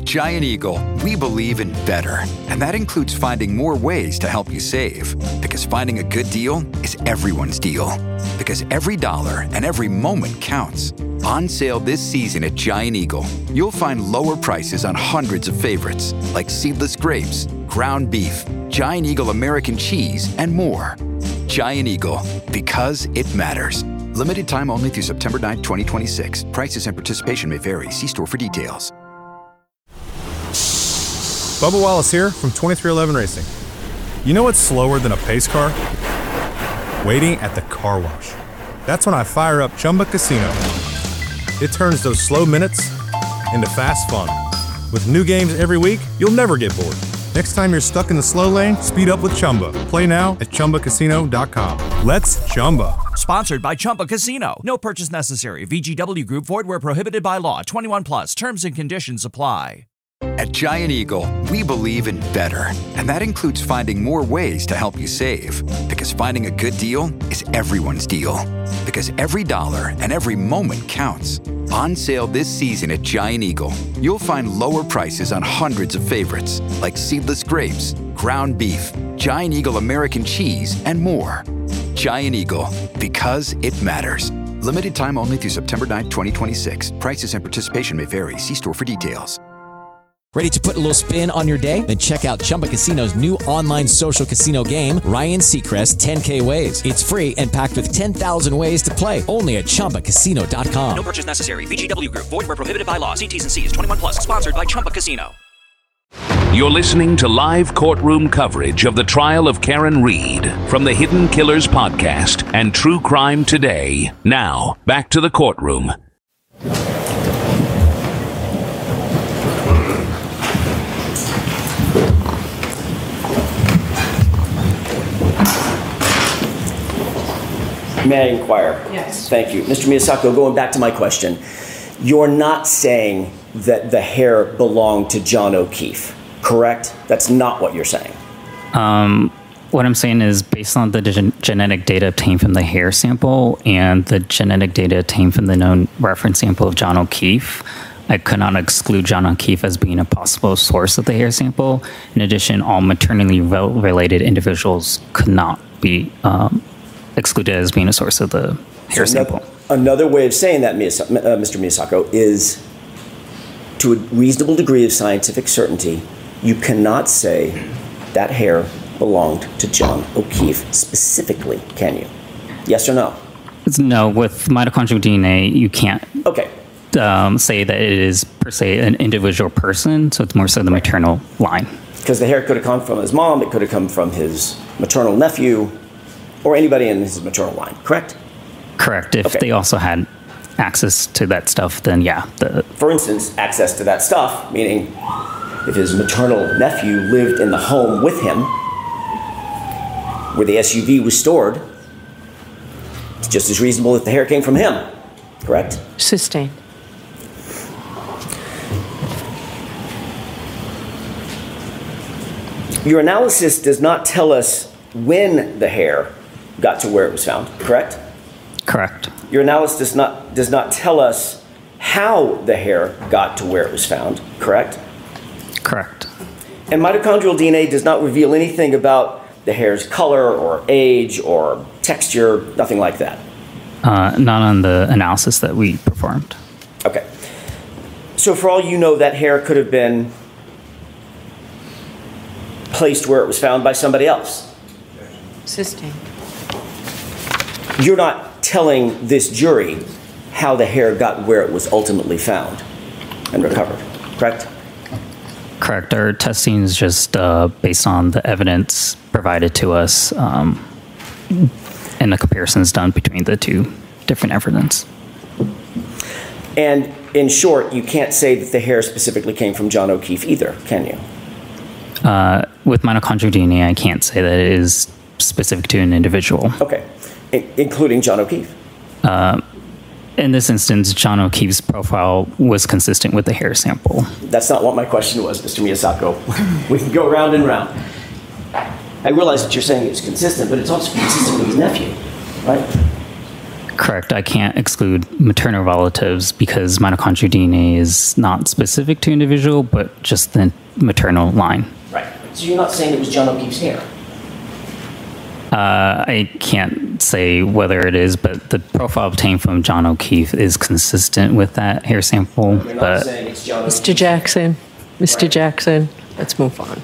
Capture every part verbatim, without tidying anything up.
Giant Eagle, we believe in better, and that includes finding more ways to help you save. Because finding a good deal is everyone's deal. Because every dollar and every moment counts. On sale this season at Giant Eagle, you'll find lower prices on hundreds of favorites, like seedless grapes, ground beef, Giant Eagle American cheese, and more. Giant Eagle, because it matters. Limited time only through September ninth, twenty twenty-six. Prices and participation may vary. See store for details. Bubba Wallace here from twenty-three eleven Racing. You know what's slower than a pace car? Waiting at the car wash. That's when I fire up Chumba Casino. It turns those slow minutes into fast fun. With new games every week, you'll never get bored. Next time you're stuck in the slow lane, speed up with Chumba. Play now at Chumba Casino dot com. Let's Chumba. Sponsored by Chumba Casino. No purchase necessary. V G W Group. Void where prohibited by law. twenty-one plus. Terms and conditions apply. At Giant Eagle, we believe in better, and that includes finding more ways to help you save. Because finding a good deal is everyone's deal. Because every dollar and every moment counts. On sale this season at Giant Eagle, you'll find lower prices on hundreds of favorites, like seedless grapes, ground beef, Giant Eagle American cheese, and more. Giant Eagle, because it matters. Limited time only through September ninth, twenty twenty-six. Prices and participation may vary. See store for details. Ready to put a little spin on your day? Then check out Chumba Casino's new online social casino game, Ryan Seacrest ten K Ways. It's free and packed with ten thousand ways to play, only at Chumba Casino dot com. No purchase necessary. V G W Group. Void where prohibited by law. See T's and C's. twenty-one plus. Sponsored by Chumba Casino. You're listening to live courtroom coverage of the trial of Karen Read from the Hidden Killers podcast and True Crime Today. Now, back to the courtroom. May I inquire? Yes. Thank you. Mister Miyasako, going back to my question, you're not saying that the hair belonged to John O'Keefe, correct? That's not what you're saying. Um, what I'm saying is based on the gen- genetic data obtained from the hair sample and the genetic data obtained from the known reference sample of John O'Keefe, I could not exclude John O'Keefe as being a possible source of the hair sample. In addition, all maternally related individuals could not be um, excluded as being a source of the hair so sample. Another, another way of saying that, Miyas- uh, Mister Miyasako, is to a reasonable degree of scientific certainty, you cannot say that hair belonged to John O'Keefe specifically, can you? Yes or no? It's no, with mitochondrial D N A, you can't okay. um, say that it is per se an individual person, so it's more so the maternal line. Because the hair could have come from his mom, it could have come from his maternal nephew, or anybody in his maternal line, correct? Correct. If okay. they also had access to that stuff, then yeah. The For instance, access to that stuff, meaning if his maternal nephew lived in the home with him, where the S U V was stored, it's just as reasonable if the hair came from him, correct? Sustained. Your analysis does not tell us when the hair got to where it was found, correct? Correct. Your analysis does not does not tell us how the hair got to where it was found, correct? Correct. And mitochondrial D N A does not reveal anything about the hair's color or age or texture, nothing like that. Uh, not on the analysis that we performed. Okay. So for all you know, that hair could have been placed where it was found by somebody else. Sustained. You're not telling this jury how the hair got where it was ultimately found and recovered, correct? Correct. Our testing is just uh, based on the evidence provided to us um, and the comparisons done between the two different evidence. And in short, you can't say that the hair specifically came from John O'Keefe either, can you? Uh, with mitochondrial D N A, I can't say that it is specific to an individual. Okay, I- including John O'Keefe. Uh, in this instance, John O'Keefe's profile was consistent with the hair sample. That's not what my question was, Mister Miyasako. We can go round and round. I realize that you're saying it's consistent, but it's also consistent with his nephew, right? Correct. I can't exclude maternal relatives because mitochondrial D N A is not specific to individual, but just the maternal line. Right. So you're not saying it was John O'Keefe's hair? Uh, I can't say whether it is, but the profile obtained from John O'Keefe is consistent with that hair sample. You're not But saying it's John Mister O'Keefe? Jackson, Mister Right. Jackson, let's move on.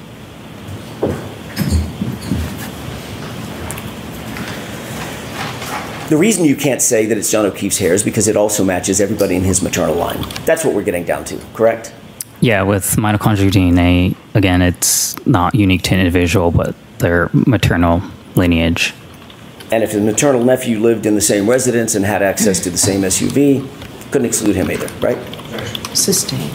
The reason you can't say that it's John O'Keefe's hair is because it also matches everybody in his maternal line. That's what we're getting down to, correct? yeah, with mitochondrial D N A, again, it's not unique to an individual, but their maternal lineage. And if his maternal nephew lived in the same residence and had access to the same S U V, couldn't exclude him either, right? Sustained.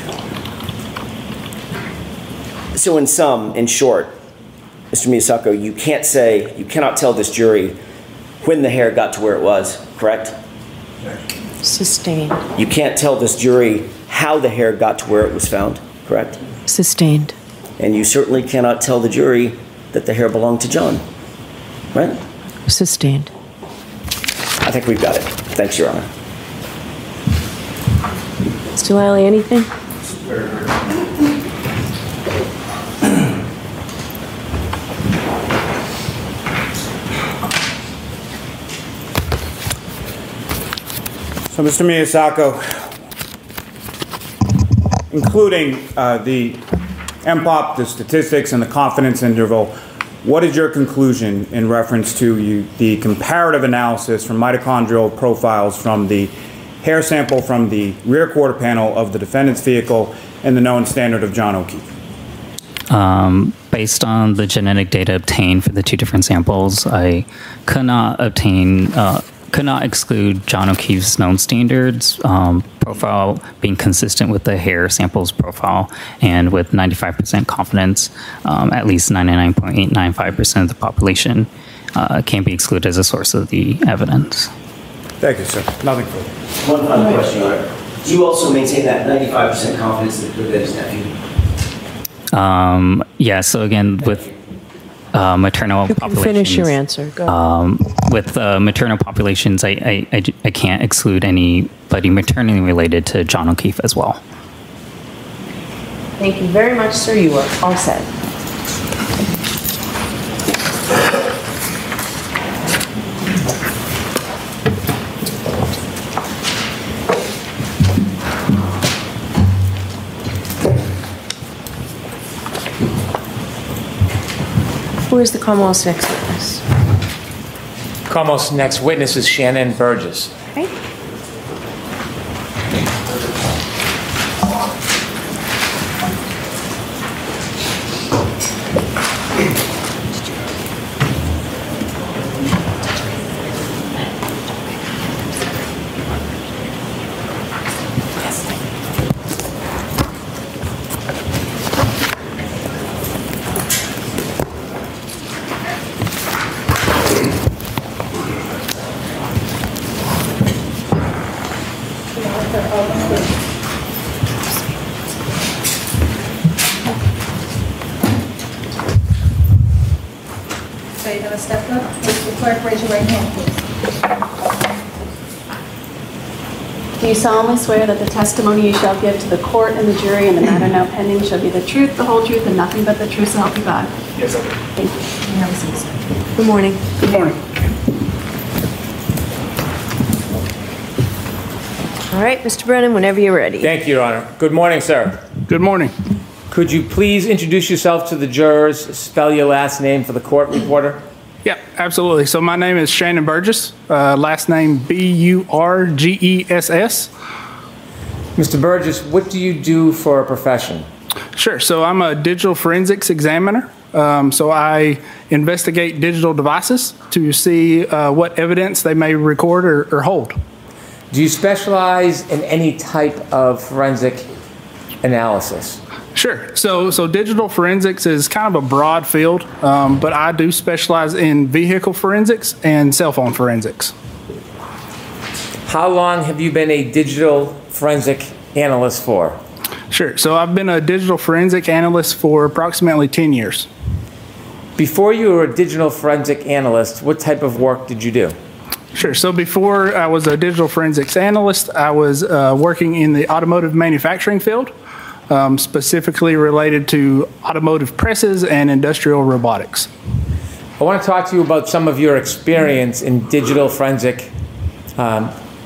So in sum, in short, Mister Miyasako, you can't say, you cannot tell this jury when the hair got to where it was, correct? Sustained. You can't tell this jury how the hair got to where it was found, correct? Sustained. And you certainly cannot tell the jury that the hair belonged to John, right? Sustained. I think we've got it. Thanks, Your Honor. Mister Lally, anything? So, Mister Miyasako, including uh, the M P O P, the statistics, and the confidence interval, what is your conclusion in reference to you, the comparative analysis from mitochondrial profiles from the hair sample from the rear quarter panel of the defendant's vehicle and the known standard of John O'Keefe? Um, based on the genetic data obtained for the two different samples, I could not obtain, uh, could not exclude John O'Keefe's known standards um, profile being consistent with the hair samples profile, and with ninety-five percent confidence, um, at least ninety-nine point eight nine five percent of the population uh, can be excluded as a source of the evidence. Thank you, sir. Nothing further. One final question, Your Honor. Do you also maintain that ninety-five percent confidence that that his nephew? Um, yeah, so again, with uh, maternal You can populations. finish your answer. Go. Um, with uh, maternal populations, I, I, I, I can't exclude anybody maternally related to John O'Keefe as well. Thank you very much, sir. You are all set. Who is the Commonwealth's next witness? Commonwealth's next witness is Shannon Burgess. Okay. So you're going to step up. Mr. Clerk, raise your right hand, please. Do you solemnly swear that the testimony you shall give to the court and the jury in the matter now pending shall be the truth, the whole truth, and nothing but the truth, so help you God? Yes, sir. Thank you. You have a seat, sir. Good morning. Good morning. All right, Mister Brennan, whenever you're ready. Thank you, Your Honor. Good morning, sir. Good morning. Could you please introduce yourself to the jurors, spell your last name for the court reporter? Yeah, absolutely. So my name is Shannon Burgess, uh, last name B U R G E S S. Mister Burgess, what do you do for a profession? Sure. So I'm a digital forensics examiner. Um, so I investigate digital devices to see uh, what evidence they may record or, or hold. Do you specialize in any type of forensic analysis? Sure. So, so digital forensics is kind of a broad field, um, but I do specialize in vehicle forensics and cell phone forensics. How long have you been a digital forensic analyst for? Sure. So I've been a digital forensic analyst for approximately ten years. Before you were a digital forensic analyst, what type of work did you do? Sure. So before I was a digital forensics analyst, I was uh, working in the automotive manufacturing field, um, specifically related to automotive presses and industrial robotics. I want to talk to you about some of your experience in digital forensic. Um,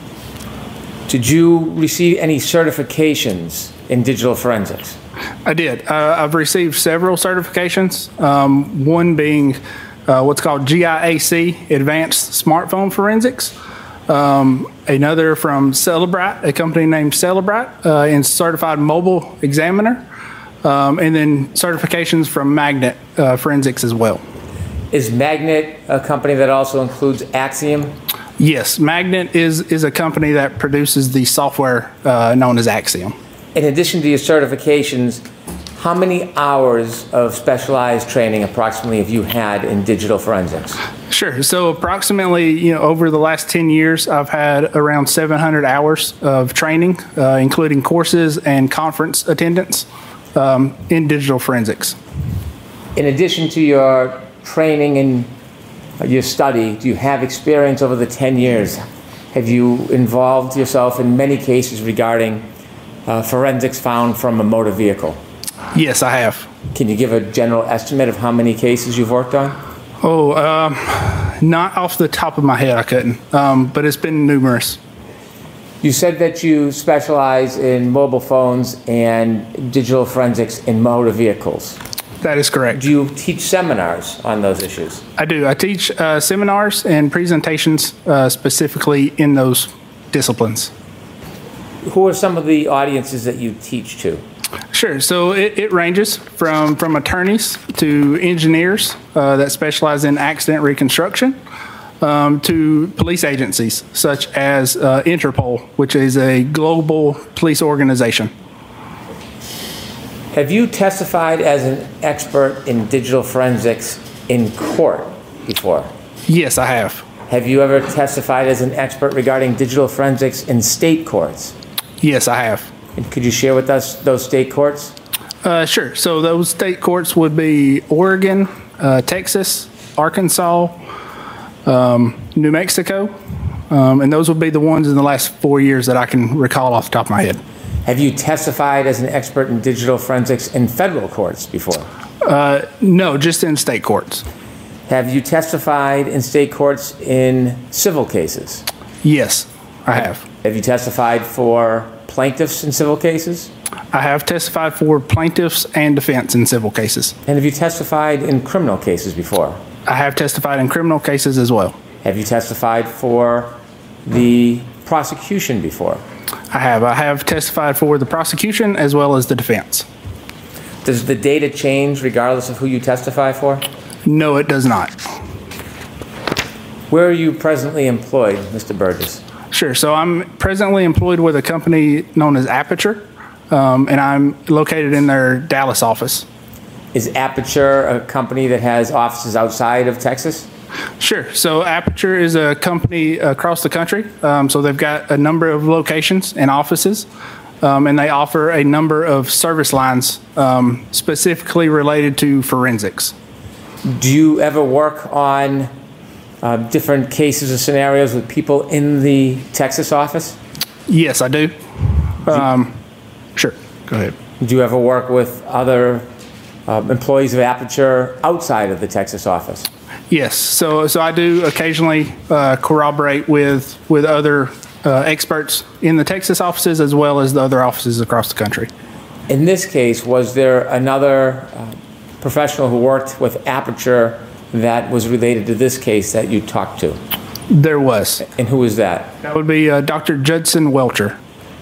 did you receive any certifications in digital forensics? I did. Uh, I've received several certifications, um, one being uh, what's called G I A C, Advanced Smartphone Forensics, um, another from Cellebrite, a company named Cellebrite, uh, and Certified Mobile Examiner, um, and then certifications from Magnet uh, Forensics as well. Is Magnet a company that also includes Axiom? Yes, Magnet is, is a company that produces the software uh, known as Axiom. In addition to your certifications, how many hours of specialized training approximately have you had in digital forensics? Sure. So approximately, you know, over the last ten years, I've had around seven hundred hours of training, uh, including courses and conference attendance um, in digital forensics. In addition to your training and your study, do you have experience over the ten years? Have you involved yourself in many cases regarding uh, forensics found from a motor vehicle? Yes, I have. Can you give a general estimate of how many cases you've worked on? Oh, um, not off the top of my head, I couldn't, um, but it's been numerous. You said that you specialize in mobile phones and digital forensics in motor vehicles. That is correct. Do you teach seminars on those issues? I do. I teach uh, seminars and presentations uh, specifically in those disciplines. Who are some of the audiences that you teach to? Sure. So it, it ranges from, from attorneys to engineers uh, that specialize in accident reconstruction um, to police agencies such as uh, Interpol, which is a global police organization. Have you testified as an expert in digital forensics in court before? Yes, I have. Have you ever testified as an expert regarding digital forensics in state courts? Yes, I have. And could you share with us those state courts? Uh, sure. So those state courts would be Oregon, uh, Texas, Arkansas, um, New Mexico, um, and those would be the ones in the last four years that I can recall off the top of my head. Have you testified as an expert in digital forensics in federal courts before? Uh, no, just in state courts. Have you testified in state courts in civil cases? Yes, I have. Have you testified for plaintiffs in civil cases? I have testified for plaintiffs and defense in civil cases. And have you testified in criminal cases before? I have testified in criminal cases as well. Have you testified for the prosecution before? I have. I have testified for the prosecution as well as the defense. Does the data change regardless of who you testify for? No, it does not. Where are you presently employed, Mister Burgess? Sure. So I'm presently employed with a company known as Aperture, um, and I'm located in their Dallas office. Is Aperture a company that has offices outside of Texas? Sure. So Aperture is a company across the country. Um, so they've got a number of locations and offices, um, and they offer a number of service lines um, specifically related to forensics. Do you ever work on uh, different cases or scenarios with people in the Texas office? Yes, I do. Um, sure. Go ahead. Do you ever work with other uh, employees of Aperture outside of the Texas office? Yes, so so I do occasionally uh, corroborate with with other uh, experts in the Texas offices as well as the other offices across the country. In this case, was there another uh, professional who worked with Aperture that was related to this case that you talked to? There was. And who was that? That would be uh, Doctor Judson Welcher.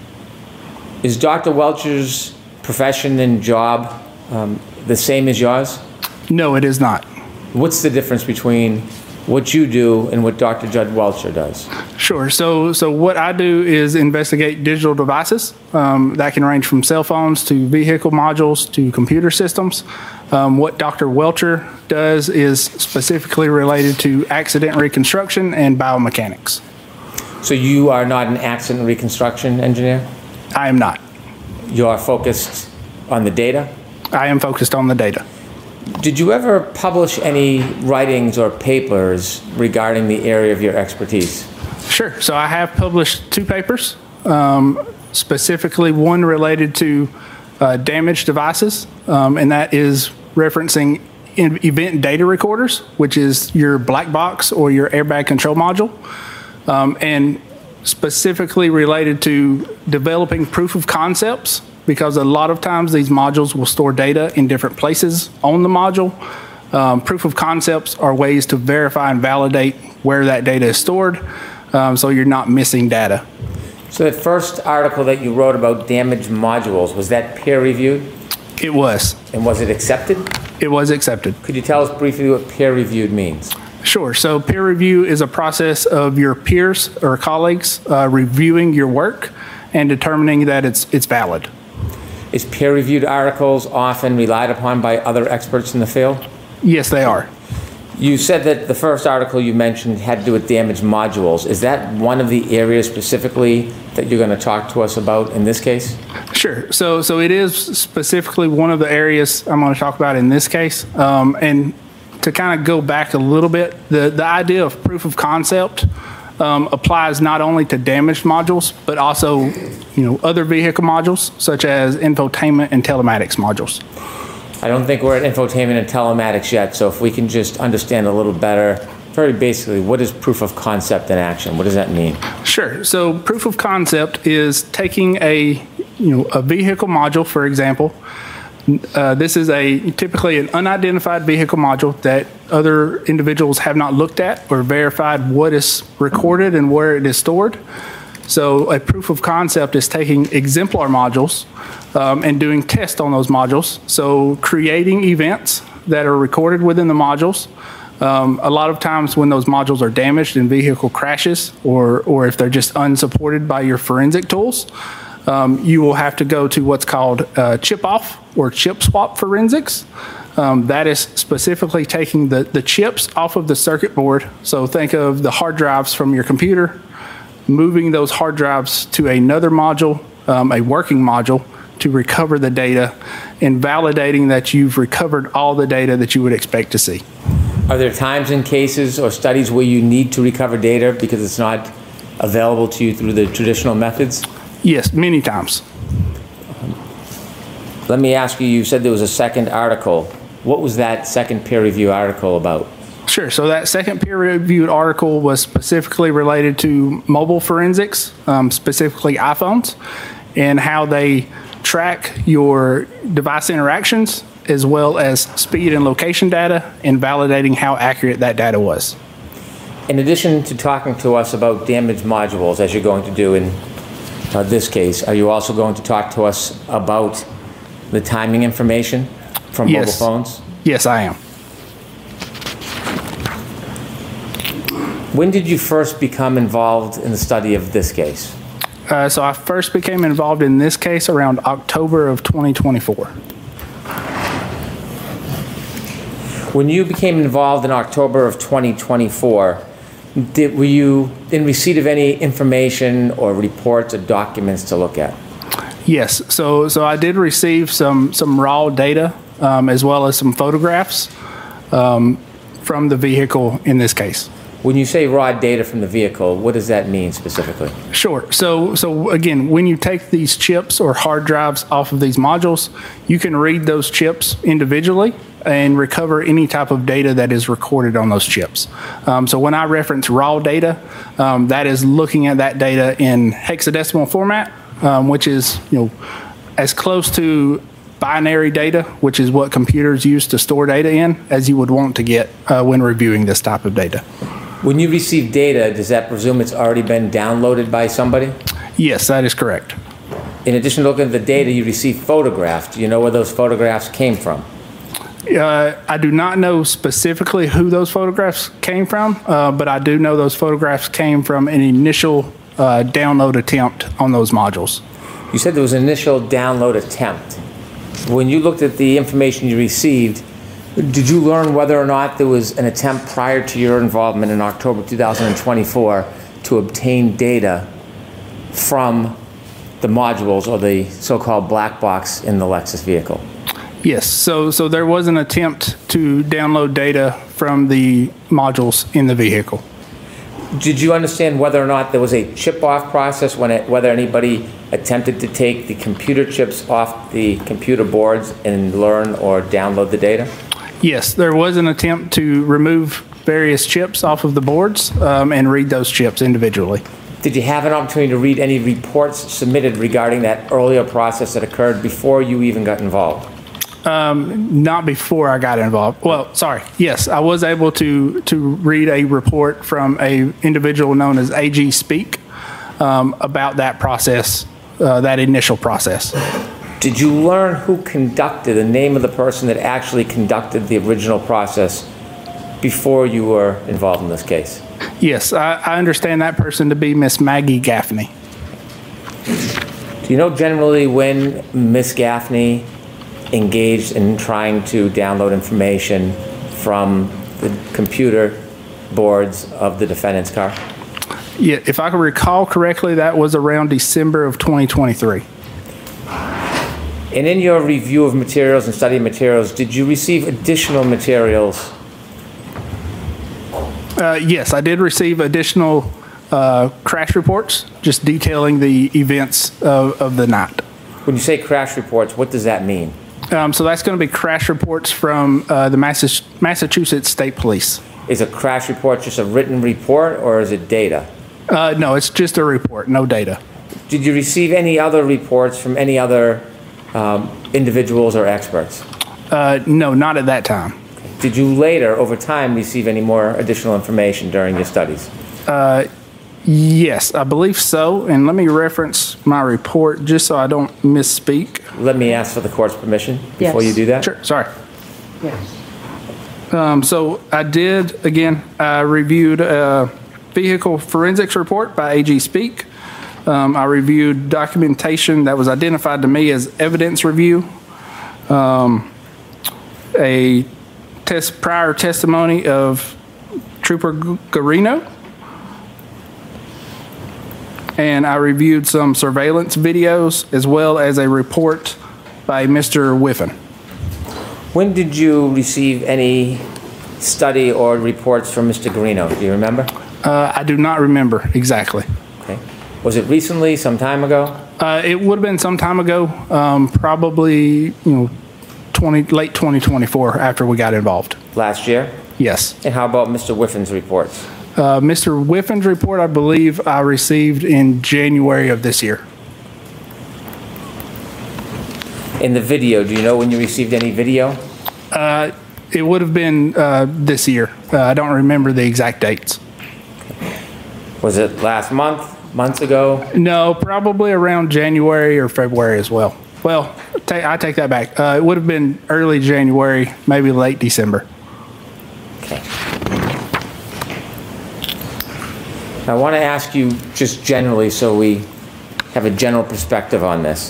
Is Doctor Welcher's profession and job um, the same as yours? No, it is not. What's the difference between what you do and what Doctor Judd Welcher does? Sure. So, so what I do is investigate digital devices um, that can range from cell phones to vehicle modules to computer systems. Um, what Doctor Welcher does is specifically related to accident reconstruction and biomechanics. So you are not an accident reconstruction engineer? I am not. You are focused on the data? I am focused on the data. Did you ever publish any writings or papers regarding the area of your expertise? Sure. So I have published two papers, um, specifically one related to uh, damaged devices, um, and that is referencing in event data recorders, which is your black box or your airbag control module, um, and specifically related to developing proof of concepts, because a lot of times these modules will store data in different places on the module. Um, proof of concepts are ways to verify and validate where that data is stored, um, so you're not missing data. So that first article that you wrote about damaged modules, was that peer-reviewed? It was. And was it accepted? It was accepted. Could you tell us briefly what peer-reviewed means? Sure. So peer review is a process of your peers or colleagues uh, reviewing your work and determining that it's it's valid. Is peer-reviewed articles often relied upon by other experts in the field? Yes, they are. You said that the first article you mentioned had to do with damaged modules. Is that one of the areas specifically that you're going to talk to us about in this case? Sure. So so it is specifically one of the areas I'm going to talk about in this case. Um, and to kind of go back a little bit, the, the idea of proof of concept um, applies not only to damaged modules, but also, you know, other vehicle modules, such as infotainment and telematics modules. I don't think we're at infotainment and telematics yet, so if we can just understand a little better, very basically, what is proof of concept in action? What does that mean? Sure. So proof of concept is taking a, you know, a vehicle module, for example. Uh, this is a typically an unidentified vehicle module that other individuals have not looked at or verified what is recorded and where it is stored. So a proof of concept is taking exemplar modules um, and doing tests on those modules. So creating events that are recorded within the modules. Um, a lot of times when those modules are damaged in vehicle crashes, or, or if they're just unsupported by your forensic tools, Um, you will have to go to what's called uh, chip-off or chip swap forensics. Um, that is specifically taking the, the chips off of the circuit board. So think of the hard drives from your computer, moving those hard drives to another module, um, a working module, to recover the data and validating that you've recovered all the data that you would expect to see. Are there times and cases or studies where you need to recover data because it's not available to you through the traditional methods? Yes, many times. Let me ask you, you said there was a second article. What was that second peer review article about? Sure. So that second peer-reviewed article was specifically related to mobile forensics, um, specifically iPhones, and how they track your device interactions as well as speed and location data and validating how accurate that data was. In addition to talking to us about damaged modules, as you're going to do in uh, this case, are you also going to talk to us about the timing information from Yes. mobile phones? Yes, I am. When did you first become involved in the study of this case? Uh, so I first became involved in this case around October of twenty twenty-four. When you became involved in October of twenty twenty-four, did, were you in receipt of any information or reports or documents to look at? Yes, so so I did receive some some raw data um, as well as some photographs um, from the vehicle in this case. When you say raw data from the vehicle, what does that mean specifically? Sure. So so again, when you take these chips or hard drives off of these modules, you can read those chips individually and recover any type of data that is recorded on those chips. Um, so when I reference raw data, um, that is looking at that data in hexadecimal format, um, which is, you know, as close to binary data, which is what computers use to store data in, as you would want to get uh, when reviewing this type of data. When you receive data, does that presume it's already been downloaded by somebody? Yes, that is correct. In addition to looking at the data, you receive photographs. Do you know where those photographs came from? Uh, I do not know specifically who those photographs came from, uh, but I do know those photographs came from an initial uh, download attempt on those modules. You said there was an initial download attempt. When you looked at the information you received, did you learn whether or not there was an attempt prior to your involvement in October two thousand twenty-four to obtain data from the modules or the so-called black box in the Lexus vehicle? Yes, so so there was an attempt to download data from the modules in the vehicle. Did you understand whether or not there was a chip-off process, when it, whether anybody attempted to take the computer chips off the computer boards and learn or download the data? Yes, there was an attempt to remove various chips off of the boards um, and read those chips individually. Did you have an opportunity to read any reports submitted regarding that earlier process that occurred before you even got involved? Um, not before I got involved. Well, sorry. Yes, I was able to to read a report from a individual known as A G Speak um, about that process, uh, that initial process. Did you learn who conducted, the name of the person that actually conducted the original process before you were involved in this case? Yes, I, I understand that person to be Miss Maggie Gaffney. Do you know generally when Miss Gaffney engaged in trying to download information from the computer boards of the defendant's car? Yeah, if I can recall correctly, that was around December of twenty twenty-three. And in your review of materials and study materials, did you receive additional materials? Uh, yes, I did receive additional uh, crash reports, just detailing the events of, of the night. When you say crash reports, what does that mean? Um, so that's going to be crash reports from uh, the Mass- Massachusetts State Police. Is a crash report just a written report, or is it data? Uh, no, it's just a report, no data. Did you receive any other reports from any other um, individuals or experts? Uh, no, not at that time. Did you later, over time, receive any more additional information during your studies? Uh, yes, I believe so. And let me reference my report just so I don't misspeak. Let me ask for the court's permission before Yes. you do that. Sure, sorry. Yes. Um, so I did, again, I reviewed a vehicle forensics report by A G Speak. Um, I reviewed documentation that was identified to me as evidence review. Um, a test prior testimony of Trooper Garino. And I reviewed some surveillance videos as well as a report by Mister Whiffen. When did you receive any study or reports from Mister Garino? Do you remember? Uh, I do not remember exactly. Okay. Was it recently, some time ago? Uh, it would have been some time ago, um, probably you know, twenty late twenty twenty-four after we got involved. Last year? Yes. And how about Mister Whiffen's reports? Uh, Mister Whiffen's report, I believe I received in January of this year. In the video, do you know when you received any video? Uh, it would have been uh, this year. Uh, I don't remember the exact dates. Was it last month, months ago? No, probably around January or February as well. Well, ta- I take that back. Uh, it would have been early January, maybe late December. Okay. I want to ask you just generally so we have a general perspective on this.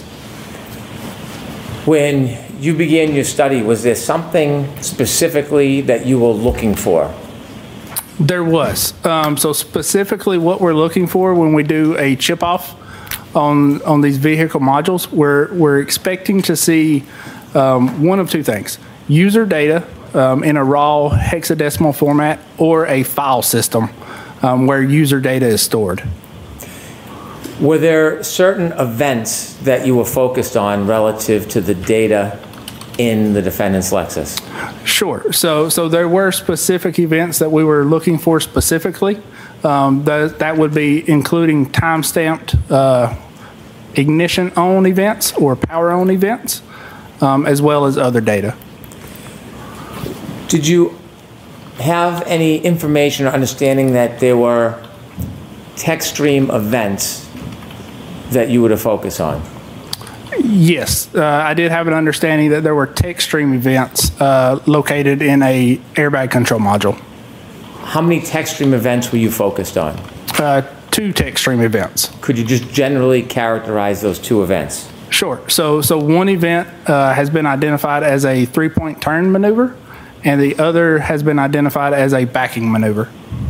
When you began your study, was there something specifically that you were looking for? There was. Um, so specifically what we're looking for when we do a chip off on, on these vehicle modules, we're, we're expecting to see um, one of two things. User data um, in a raw hexadecimal format or a file system um, where user data is stored. Were there certain events that you were focused on relative to the data in the defendant's Lexus? Sure. So, so there were specific events that we were looking for specifically. Um, that, that would be including time-stamped uh, ignition-on events or power-on events, um, as well as other data. Did you have any information or understanding that there were text stream events that you were to focus on? Yes, uh, I did have an understanding that there were text stream events uh, located in a airbag control module. How many text stream events were you focused on? Uh, two text stream events. Could you just generally characterize those two events? Sure. So, so one event uh, has been identified as a three-point turn maneuver, and the other has been identified as a backing maneuver.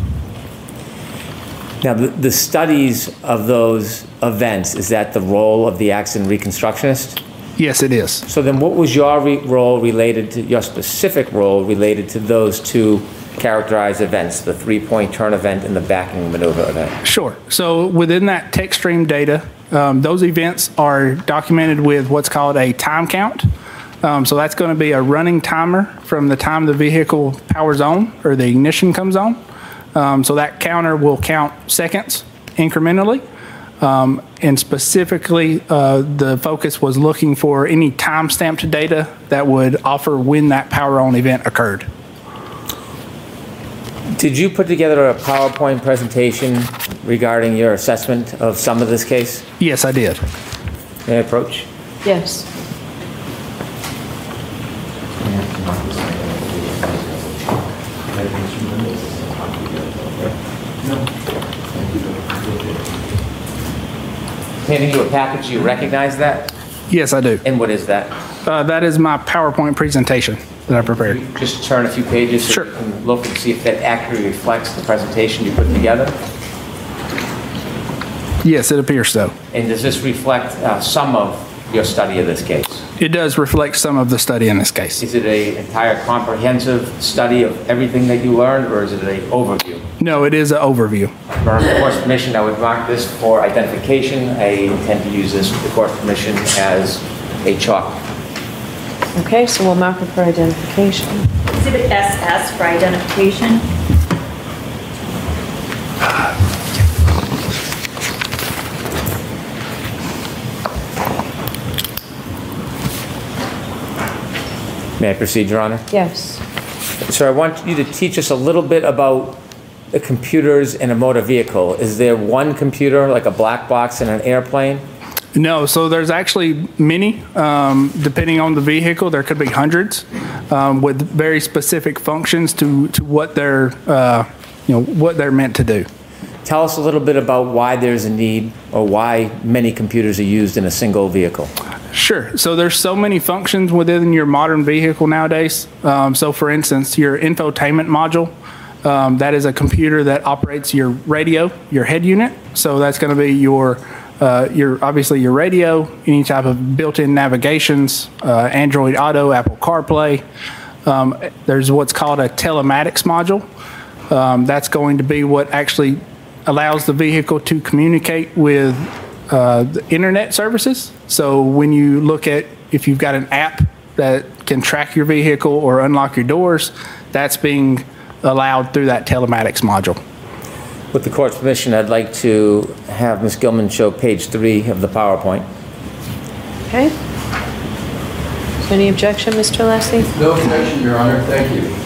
Now, the, the studies of those events, is that the role of the accident reconstructionist? Yes, it is. So then what was your re- role related to, your specific role related to those two characterize events, the three-point turn event and the backing maneuver event? Sure. So within that text stream data, um, those events are documented with what's called a time count. Um, so that's going to be a running timer from the time the vehicle powers on or the ignition comes on. Um, so that counter will count seconds incrementally. Um, and specifically, uh, the focus was looking for any time-stamped data that would offer when that power on event occurred. Did you put together a PowerPoint presentation regarding your assessment of some of this case? Yes, I did. May I approach? Yes. Handing you a package, you recognize that? Yes, I do. And what is that? Uh, that is my PowerPoint presentation that I prepared. Just turn a few pages so sure. you can look and see if that accurately reflects the presentation you put together. Yes, it appears so. And does this reflect uh, some of your study of this case? It does reflect some of the study in this case. Is it an entire comprehensive study of everything that you learned, or is it an overview? No, it is an overview. For the course permission, I would mark this for identification. I intend to use this with the course permission as a chalk. Okay, so we'll mark it for identification. Exhibit S S for identification. May I proceed, Your Honor? Yes. Sir, I want you to teach us a little bit about the computers in a motor vehicle. Is there one computer, like a black box in an airplane? No, so there's actually many. Um, depending on the vehicle, there could be hundreds um, with very specific functions to, to what they're, uh, you know, what they're meant to do. Tell us a little bit about why there's a need or why many computers are used in a single vehicle. Sure. So there's so many functions within your modern vehicle nowadays. Um, so for instance, your infotainment module, um, that is a computer that operates your radio, your head unit. So that's going to be your, uh, your obviously your radio, any type of built-in navigations, uh, Android Auto, Apple CarPlay. Um, there's what's called a telematics module. Um, that's going to be what actually allows the vehicle to communicate with uh, the internet services. So when you look at, if you've got an app that can track your vehicle or unlock your doors, that's being allowed through that telematics module. With the court's permission, I'd like to have Miz Gilman show page three of the PowerPoint. Okay. Is there any objection, Mister Lassie? No objection, Your Honor. Thank you.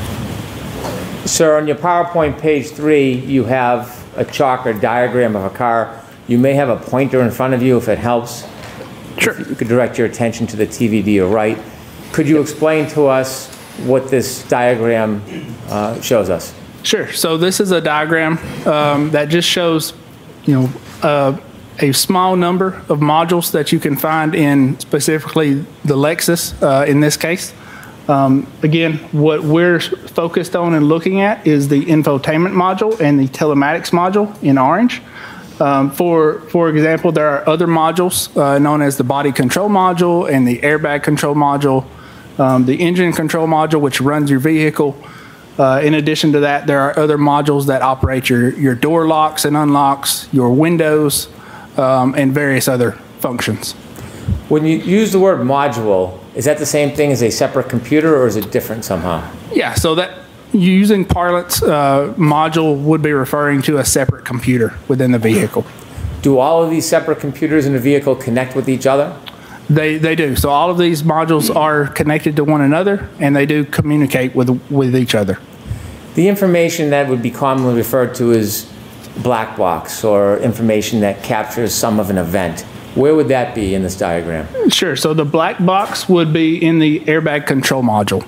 Sir, on your PowerPoint page three, you have a chalk or diagram of a car. You may have a pointer in front of you if it helps. Sure. If you could direct your attention to the T V to your right. Could you explain to us what this diagram uh, shows us? Sure. So this is a diagram um, that just shows, you know, uh, a small number of modules that you can find in specifically the Lexus uh, in this case. Um, again, what we're focused on and looking at is the infotainment module and the telematics module in orange. Um, for, for example, there are other modules uh, known as the body control module and the airbag control module, um, the engine control module, which runs your vehicle. Uh, in addition to that, there are other modules that operate your, your door locks and unlocks, your windows, um, and various other functions. When you use the word module, is that the same thing as a separate computer, or is it different somehow? Yeah, so that using parlance, uh, module would be referring to a separate computer within the vehicle. Do all of these separate computers in the vehicle connect with each other? They they do. So all of these modules are connected to one another, and they do communicate with with each other. The information that would be commonly referred to as black box, or information that captures some of an event, where would that be in this diagram? Sure. So the black box would be in the airbag control module.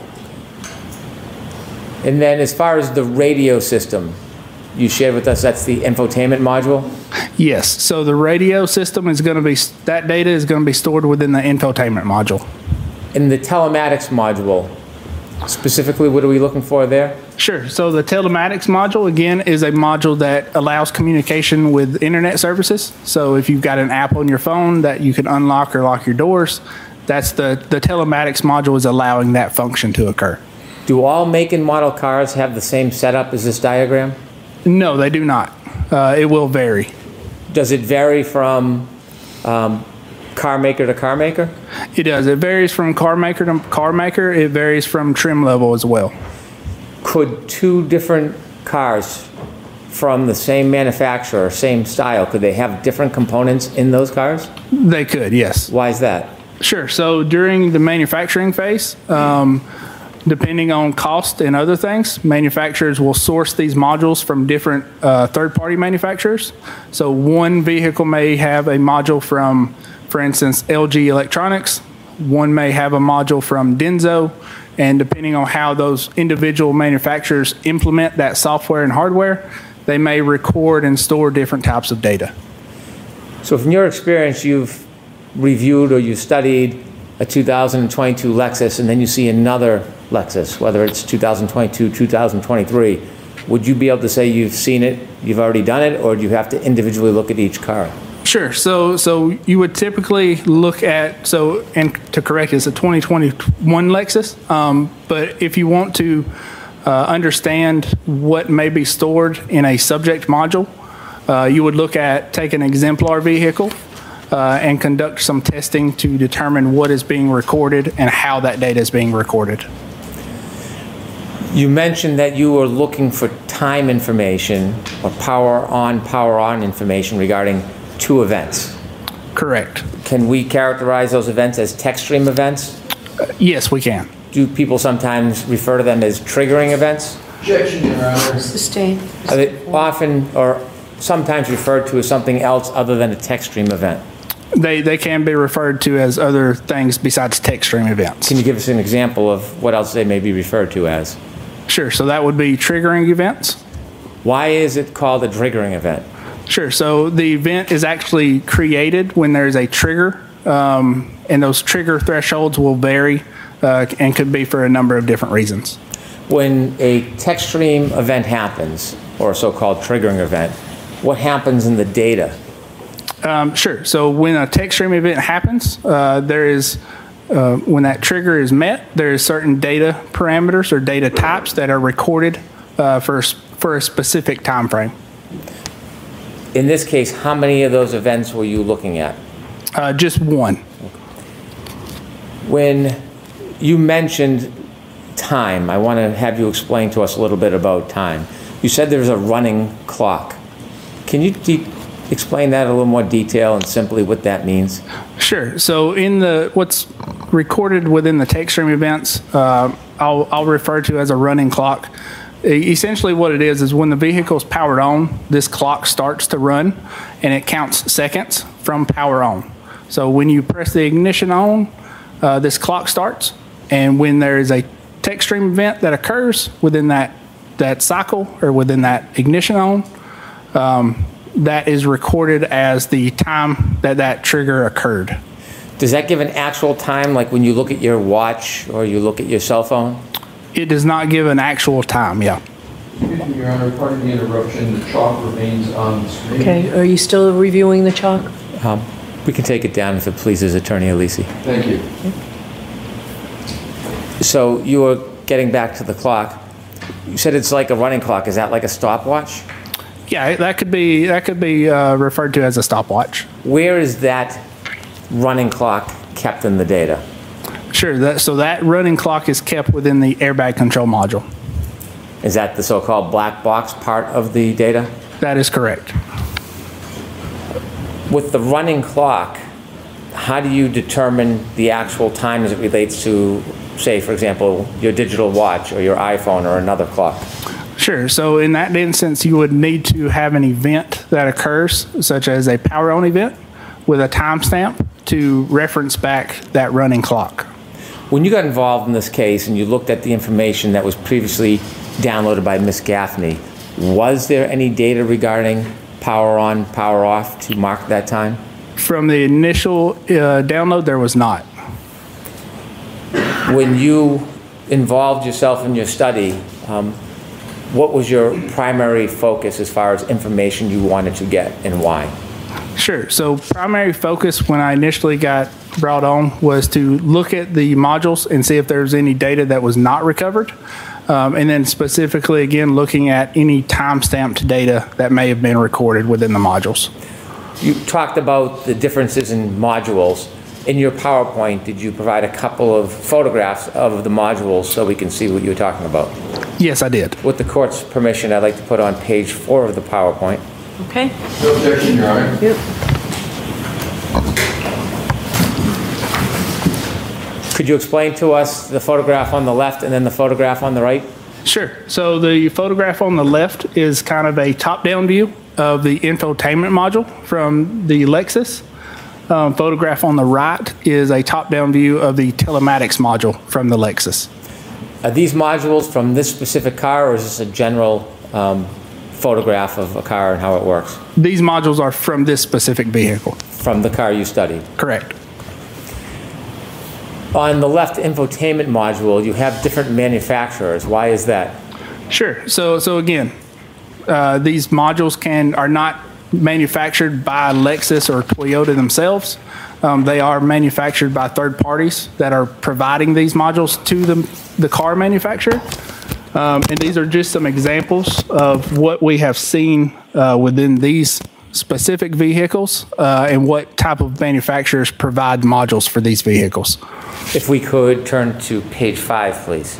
And then as far as the radio system, you shared with us that's the infotainment module? Yes. So the radio system is going to be, that data is going to be stored within the infotainment module. In the telematics module, specifically, what are we looking for there? Sure. So the telematics module, again, is a module that allows communication with internet services. So if you've got an app on your phone that you can unlock or lock your doors, that's the, the telematics module is allowing that function to occur. Do all make and model cars have the same setup as this diagram? No, they do not. Uh, it will vary. Does it vary from um, car maker to car maker? It does. It varies from car maker to car maker. It varies from trim level as well. Could two different cars from the same manufacturer, same style, could they have different components in those cars? They could, yes. Why is that? Sure. So during the manufacturing phase, um, depending on cost and other things, manufacturers will source these modules from different uh, third-party manufacturers. So one vehicle may have a module from, for instance, L G Electronics. One may have a module from Denso. And depending on how those individual manufacturers implement that software and hardware, they may record and store different types of data. So from your experience, you've reviewed or you studied a two thousand twenty-two Lexus, and then you see another Lexus, whether it's two thousand twenty-two, two thousand twenty-three. Would you be able to say you've seen it, you've already done it, or do you have to individually look at each car? Sure. So, so you would typically look at, so, and to correct, it's a twenty twenty-one Lexus. Um, but if you want to uh, understand what may be stored in a subject module, uh, you would look at, take an exemplar vehicle uh, and conduct some testing to determine what is being recorded and how that data is being recorded. You mentioned that you were looking for time information or power on, power on information regarding two events. Correct. Can we characterize those events as tech stream events? Uh, yes, we can. Do people sometimes refer to them as triggering events? Objection, Your Honor. Sustained. Are they often or sometimes referred to as something else other than a tech stream event? They, they can be referred to as other things besides tech stream events. Can you give us an example of what else they may be referred to as? Sure. So that would be triggering events. Why is it called a triggering event? Sure. So the event is actually created when there's a trigger, um, and those trigger thresholds will vary uh, and could be for a number of different reasons. When a tech stream event happens, or a so-called triggering event, what happens in the data? Um, sure. So when a tech stream event happens, uh, there is, uh, when that trigger is met, there is certain data parameters or data types that are recorded uh, for, for a specific time frame. In this case, how many of those events were you looking at? Uh, just one. When you mentioned time, I want to have you explain to us a little bit about time. You said there's a running clock. Can you de- explain that in a little more detail and simply what that means? Sure. So in the what's recorded within the tech stream events, uh, I'll, I'll refer to as a running clock. Essentially what it is is when the vehicle's powered on, this clock starts to run and it counts seconds from power on. So when you press the ignition on, uh, this clock starts, and when there is a tech stream event that occurs within that, that cycle or within that ignition on, um, that is recorded as the time that that trigger occurred. Does that give an actual time, like when you look at your watch or you look at your cell phone? It does not give an actual time, yeah. Excuse me, Your Honor, pardon the interruption. The chalk remains on the screen. Okay, are you still reviewing the chalk? Um, we can take it down if it pleases Attorney Alisi. Thank you. So you were getting back to the clock. You said it's like a running clock. Is that like a stopwatch? Yeah, that could be that could be uh, referred to as a stopwatch. Where is that running clock kept in the data? Sure. That, so that running clock is kept within the airbag control module. Is that the so-called black box part of the data? That is correct. With the running clock, how do you determine the actual time as it relates to, say, for example, your digital watch or your iPhone or another clock? Sure. So in that instance, you would need to have an event that occurs, such as a power on event, with a timestamp to reference back that running clock. When you got involved in this case and you looked at the information that was previously downloaded by Miz Gaffney, was there any data regarding power on, power off to mark that time? From the initial uh, download, there was not. When you involved yourself in your study, um, what was your primary focus as far as information you wanted to get and why? Sure. So primary focus when I initially got brought on was to look at the modules and see if there's any data that was not recovered. Um, and then specifically, again, looking at any time-stamped data that may have been recorded within the modules. You talked about the differences in modules. In your PowerPoint, did you provide a couple of photographs of the modules so we can see what you were talking about? Yes, I did. With the court's permission, I'd like to put on page four of the PowerPoint. Okay. No objection, Your Honor. Yep. Could you explain to us the photograph on the left and then the photograph on the right? Sure. So the photograph on the left is kind of a top-down view of the infotainment module from the Lexus. Um, photograph on the right is a top-down view of the telematics module from the Lexus. Are these modules from this specific car, or is this a general um, photograph of a car and how it works? These modules are from this specific vehicle. From the car you studied? Correct. On the left infotainment module, you have different manufacturers. Why is that? Sure. So, so again, uh, these modules can are not manufactured by Lexus or Toyota themselves. Um, they are manufactured by third parties that are providing these modules to the, the car manufacturer. Um, and these are just some examples of what we have seen uh, within these specific vehicles uh, and what type of manufacturers provide modules for these vehicles. If we could turn to page five, please.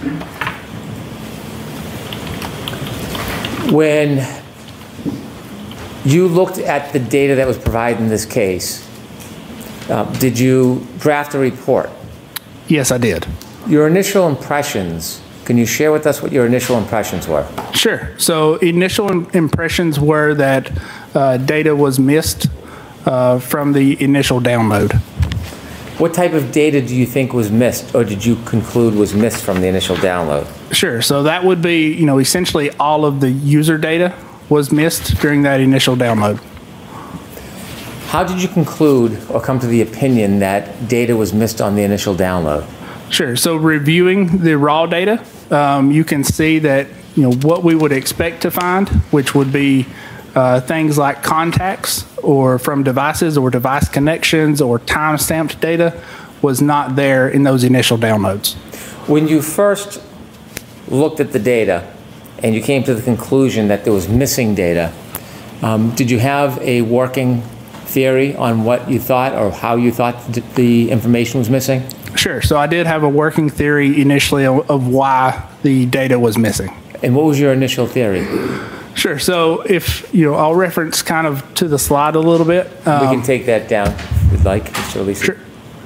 When you looked at the data that was provided in this case, uh, did you draft a report? Yes, I did. Your initial impressions, can you share with us what your initial impressions were? Sure. So initial impressions were that uh, data was missed uh, from the initial download. What type of data do you think was missed, or did you conclude was missed from the initial download? Sure. So that would be, you know, essentially all of the user data was missed during that initial download. How did you conclude or come to the opinion that data was missed on the initial download? Sure. So reviewing the raw data, um, you can see that, you know, what we would expect to find, which would be uh, things like contacts or from devices or device connections or time-stamped data, was not there in those initial downloads. When you first looked at the data and you came to the conclusion that there was missing data, um, did you have a working theory on what you thought or how you thought the information was missing? Sure. So I did have a working theory initially of, of why the data was missing. And what was your initial theory? Sure. So if, you know, I'll reference kind of to the slide a little bit. Um, we can take that down if you'd like, Mister Alisi. Sure.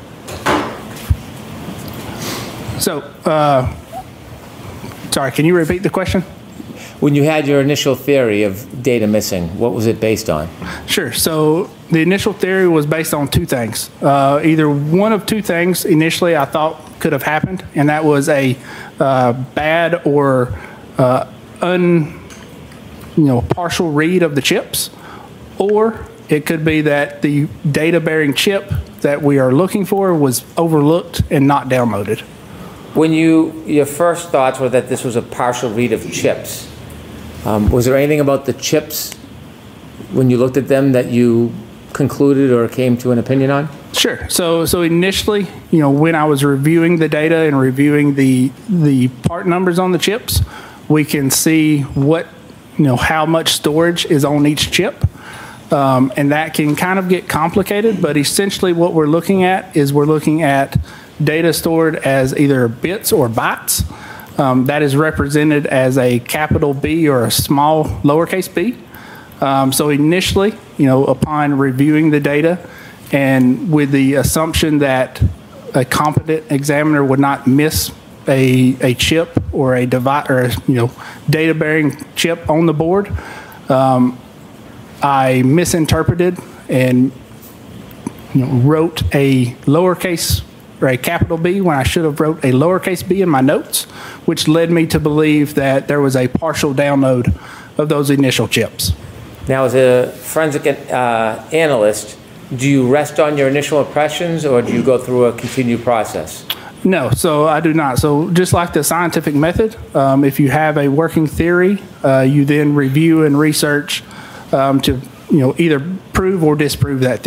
So, uh, sorry, can you repeat the question? When you had your initial theory of data missing, what was it based on? Sure. So the initial theory was based on two things. Uh, either one of two things initially I thought could have happened, and that was a uh, bad or uh, un, you know, partial read of the chips, or it could be that the data-bearing chip that we are looking for was overlooked and not downloaded. When you, your first thoughts were that this was a partial read of chips, um, was there anything about the chips when you looked at them that you concluded or came to an opinion on? Sure. So, so initially, you know, when I was reviewing the data and reviewing the the part numbers on the chips, we can see what, you know, how much storage is on each chip. Um, and that can kind of get complicated, but essentially what we're looking at is we're looking at data stored as either bits or bytes. Um, that is represented as a capital B or a small lowercase b. Um, so initially, you know, upon reviewing the data and with the assumption that a competent examiner would not miss a, a chip or a device or a, you know, data-bearing chip on the board, um, I misinterpreted and, you know, wrote a lowercase or a capital B when I should have wrote a lowercase b in my notes, which led me to believe that there was a partial download of those initial chips. Now, as a forensic uh, analyst, do you rest on your initial impressions or do you go through a continued process? No, so I do not. So just like the scientific method, um, if you have a working theory, uh, you then review and research um, to, you know, either prove or disprove that theory.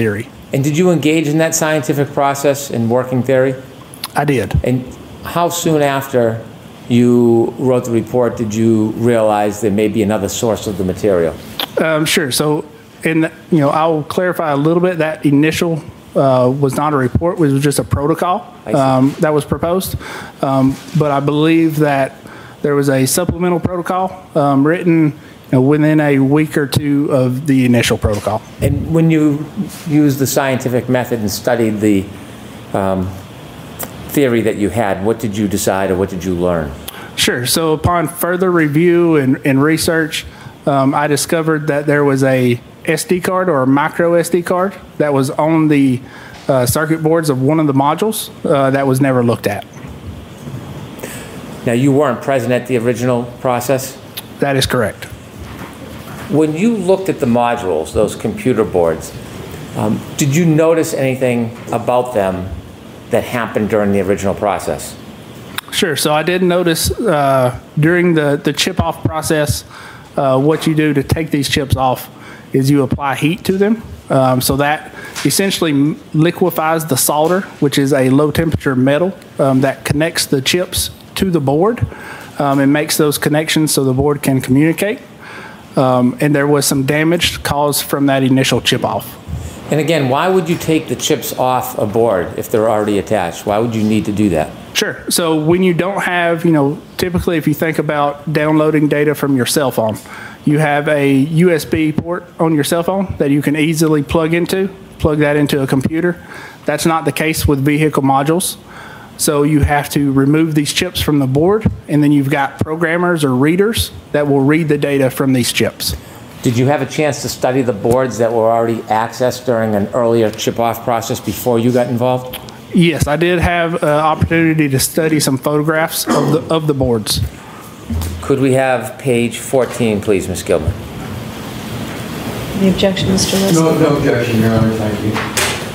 And did you engage in that scientific process in working theory? I did. And how soon after you wrote the report did you realize there may be another source of the material? Um, sure. So, in you know, I'll clarify a little bit. That initial uh, was not a report; it was just a protocol um, that was proposed. Um, but I believe that there was a supplemental protocol um, written, you know, within a week or two of the initial protocol. And when you used the scientific method and studied the um, theory that you had, what did you decide or what did you learn? Sure. So upon further review and, and research, um, I discovered that there was a S D card or a micro S D card that was on the uh, circuit boards of one of the modules uh, that was never looked at. Now, you weren't present at the original process? That is correct. When you looked at the modules, those computer boards, um, did you notice anything about them that happened during the original process? Sure. So I did notice uh, during the, the chip off process, uh, what you do to take these chips off is you apply heat to them. Um, so that essentially liquefies the solder, which is a low temperature metal um, that connects the chips to the board um, and makes those connections so the board can communicate. Um, and there was some damage caused from that initial chip off. And again, why would you take the chips off a board if they're already attached? Why would you need to do that? Sure. So when you don't have, you know, typically if you think about downloading data from your cell phone, you have a U S B port on your cell phone that you can easily plug into, plug that into a computer. That's not the case with vehicle modules. So you have to remove these chips from the board, and then you've got programmers or readers that will read the data from these chips. Did you have a chance to study the boards that were already accessed during an earlier chip-off process before you got involved? Yes, I did have an opportunity to study some photographs of the, of the boards. Could we have page fourteen, please, Miz Gilman? Any objection, Mister Leslie? No, no objection, Your Honor. Thank you.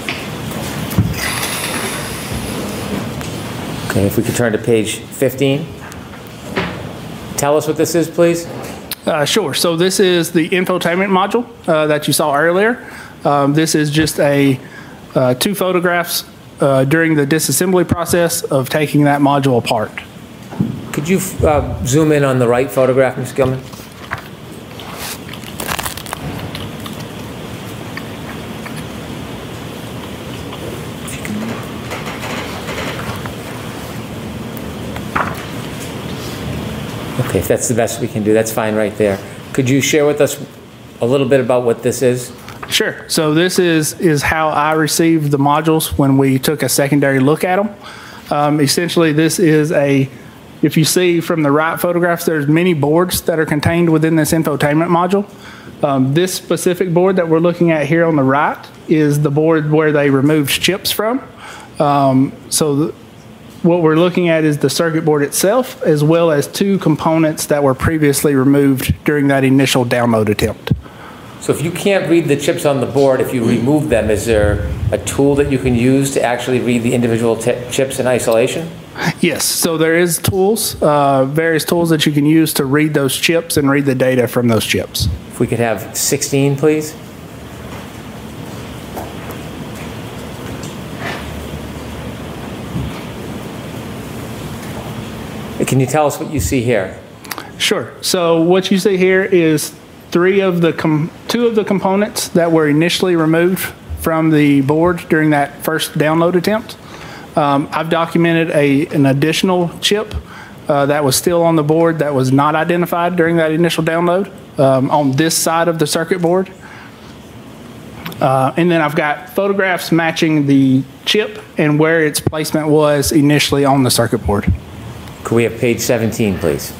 Okay, if we could turn to page fifteen. Tell us what this is, please. Uh, sure. So this is the infotainment module uh, that you saw earlier. Um, this is just a uh, two photographs uh, during the disassembly process of taking that module apart. Could you uh, zoom in on the right photograph, Miz Gilman? Okay, if that's the best we can do, that's fine right there. Could you share with us a little bit about what this is? Sure. So this is, is how I received the modules when we took a secondary look at them. Um, essentially, this is a, if you see from the right photographs, there's many boards that are contained within this infotainment module. Um, this specific board that we're looking at here on the right is the board where they removed chips from. Um, so the, what we're looking at is the circuit board itself, as well as two components that were previously removed during that initial download attempt. So if you can't read the chips on the board, if you remove them, is there a tool that you can use to actually read the individual t- chips in isolation? Yes, so there is tools, uh, various tools that you can use to read those chips and read the data from those chips. If we could have sixteen, please. Can you tell us what you see here? Sure. So what you see here is three of the com- two of the components that were initially removed from the board during that first download attempt. Um, I've documented a an additional chip uh, that was still on the board that was not identified during that initial download um, on this side of the circuit board. Uh, and then I've got photographs matching the chip and where its placement was initially on the circuit board. Could we have page seventeen, please?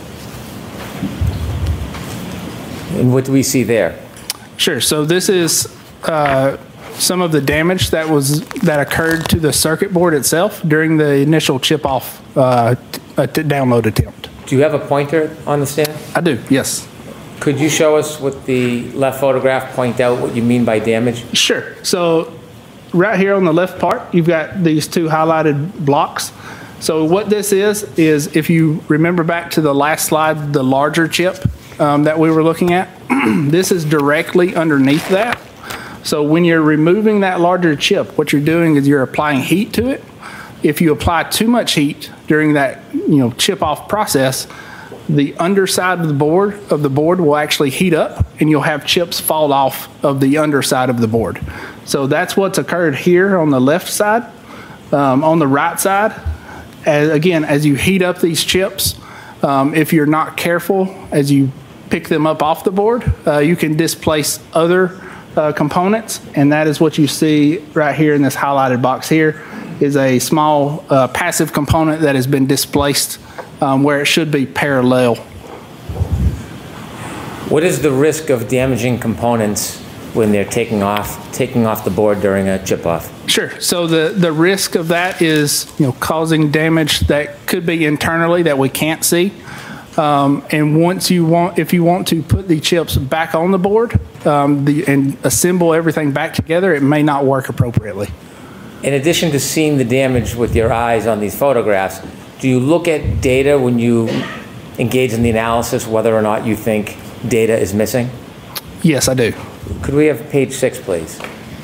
And what do we see there? Sure. So this is uh, some of the damage that was that occurred to the circuit board itself during the initial chip-off uh, t- uh, t- download attempt. Do you have a pointer on the stand? I do, yes. Could you show us with the left photograph, point out what you mean by damage? Sure. So right here on the left part, you've got these two highlighted blocks. So what this is, is if you remember back to the last slide, the larger chip um, that we were looking at, this is directly underneath that. So when you're removing that larger chip, what you're doing is you're applying heat to it. If you apply too much heat during that, you know, chip off process, the underside of the board of the board will actually heat up, and you'll have chips fall off of the underside of the board. So that's what's occurred here on the left side. Um, on the right side, as, again, as you heat up these chips, um, if you're not careful as you pick them up off the board, uh, you can displace other uh, components, and that is what you see right here in this highlighted box here, is a small uh, passive component that has been displaced um, where it should be parallel. What is the risk of damaging components when they're taking off, taking off the board during a chip off? Sure. So the, the risk of that is, you know, causing damage that could be internally that we can't see. Um, and once you want, if you want to put the chips back on the board um, the, and assemble everything back together, it may not work appropriately. In addition to seeing the damage with your eyes on these photographs, do you look at data when you engage in the analysis whether or not you think data is missing? Yes, I do. Could we have page six, please?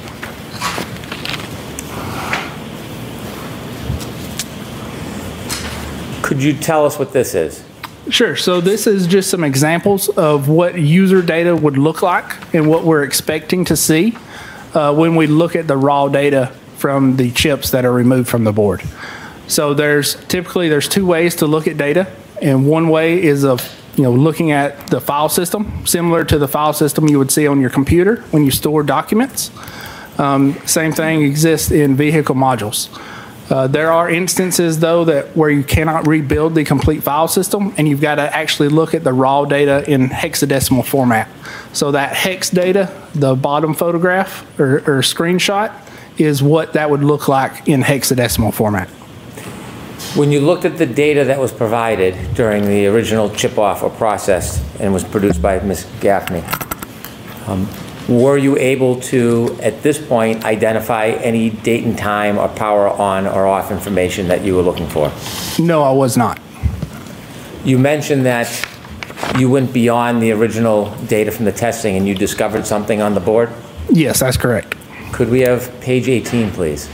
Could you tell us what this is? Sure. So this is just some examples of what user data would look like and what we're expecting to see uh, when we look at the raw data from the chips that are removed from the board. So there's typically there's two ways to look at data, and one way is of you know looking at the file system, similar to the file system you would see on your computer when you store documents. Um, same thing exists in vehicle modules. Uh, there are instances, though, that where you cannot rebuild the complete file system, and you've got to actually look at the raw data in hexadecimal format. So that hex data, the bottom photograph or, or screenshot, is what that would look like in hexadecimal format. When you looked at the data that was provided during the original chip-off or process and was produced by Miz Gaffney, um, were you able to, at this point, identify any date and time or power on or off information that you were looking for? No, I was not. You mentioned that you went beyond the original data from the testing and you discovered something on the board? Yes, that's correct. Could we have page eighteen, please?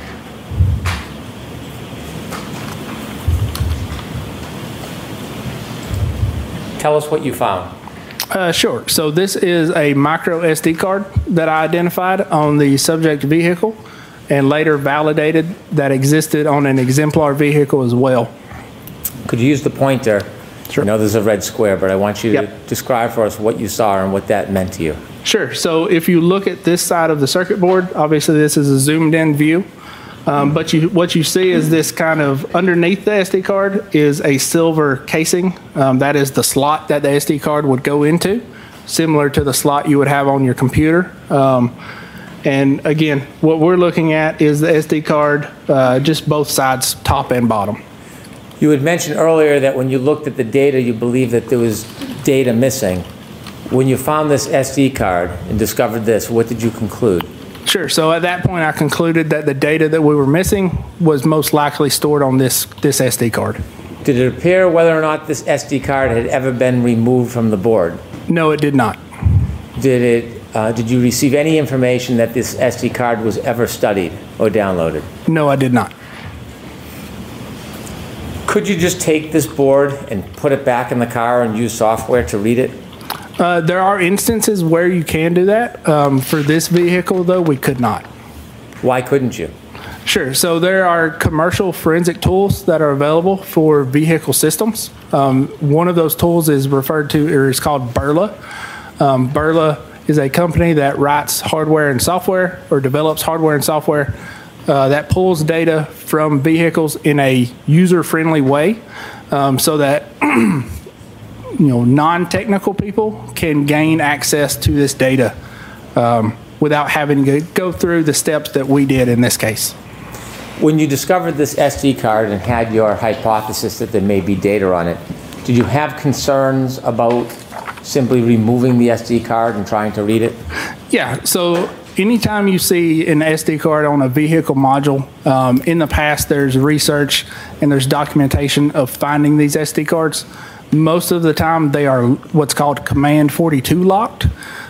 Tell us what you found. Uh, sure. So this is a micro S D card that I identified on the subject vehicle and later validated that existed on an exemplar vehicle as well. Could you use the pointer? Sure. I know there's a red square, but I want you Yep. to describe for us what you saw and what that meant to you. Sure. So if you look at this side of the circuit board, obviously this is a zoomed in view. Um, but you, what you see is this kind of underneath the S D card is a silver casing. Um, that is the slot that the S D card would go into, similar to the slot you would have on your computer. Um, and again, what we're looking at is the S D card, uh, just both sides, top and bottom. You had mentioned earlier that when you looked at the data, you believed that there was data missing. When you found this S D card and discovered this, what did you conclude? Sure. So at that point, I concluded that the data that we were missing was most likely stored on this, this S D card. Did it appear whether or not this S D card had ever been removed from the board? No, it did not. Did it? Uh, did you receive any information that this S D card was ever studied or downloaded? No, I did not. Could you just take this board and put it back in the car and use software to read it? Uh, there are instances where you can do that. Um, for this vehicle, though, we could not. Why couldn't you? Sure. So there are commercial forensic tools that are available for vehicle systems. Um, one of those tools is referred to, or is called Burla. Um, Burla is a company that writes hardware and software, or develops hardware and software uh, that pulls data from vehicles in a user-friendly way, um, so that you know, non-technical people can gain access to this data um, without having to go through the steps that we did in this case. When you discovered this S D card and had your hypothesis that there may be data on it, did you have concerns about simply removing the S D card and trying to read it? Yeah, so anytime you see an S D card on a vehicle module, um, in the past there's research and there's documentation of finding these S D cards. Most of the time they are what's called command forty-two locked.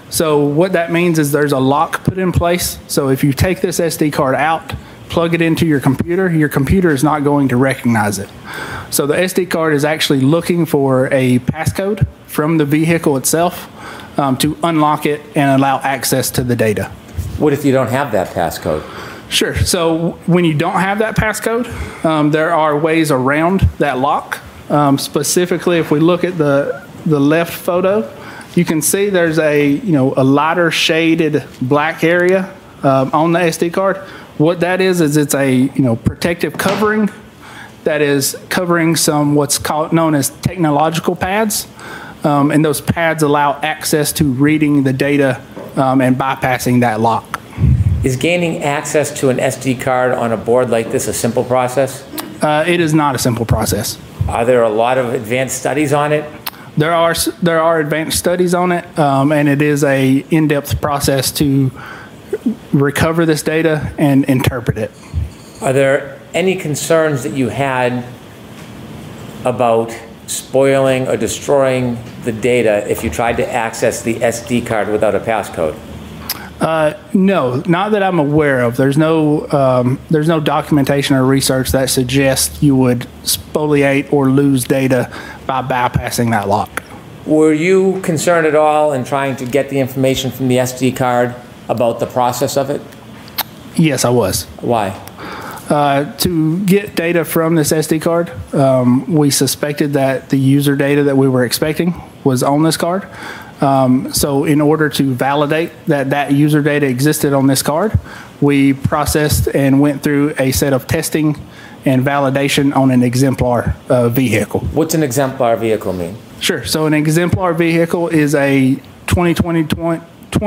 So what that means is there's a lock put in place. So if you take this S D card out, plug it into your computer, your computer is not going to recognize it. So the S D card is actually looking for a passcode from the vehicle itself um, to unlock it and allow access to the data. What if you don't have that passcode? Sure. So when you don't have that passcode, um, there are ways around that lock. Um, specifically, if we look at the the left photo, you can see there's a you know a lighter shaded black area um, on the S D card. What that is is it's a you know protective covering that is covering some what's called known as technological pads, um, and those pads allow access to reading the data um, and bypassing that lock. Is gaining access to an S D card on a board like this a simple process? Uh, it is not a simple process. Are there a lot of advanced studies on it? There are there are advanced studies on it, um, and it is a in-depth process to recover this data and interpret it. Are there any concerns that you had about spoiling or destroying the data if you tried to access the S D card without a passcode? Uh, no, not that I'm aware of. There's no um, there's no documentation or research that suggests you would spoliate or lose data by bypassing that lock. Were you concerned at all in trying to get the information from the S D card about the process of it? Yes, I was. Why? Uh, to get data from this S D card, um, we suspected that the user data that we were expecting was on this card. Um, so in order to validate that that user data existed on this card, we processed and went through a set of testing and validation on an exemplar uh, vehicle. What's an exemplar vehicle mean? Sure. So an exemplar vehicle is a twenty twenty-one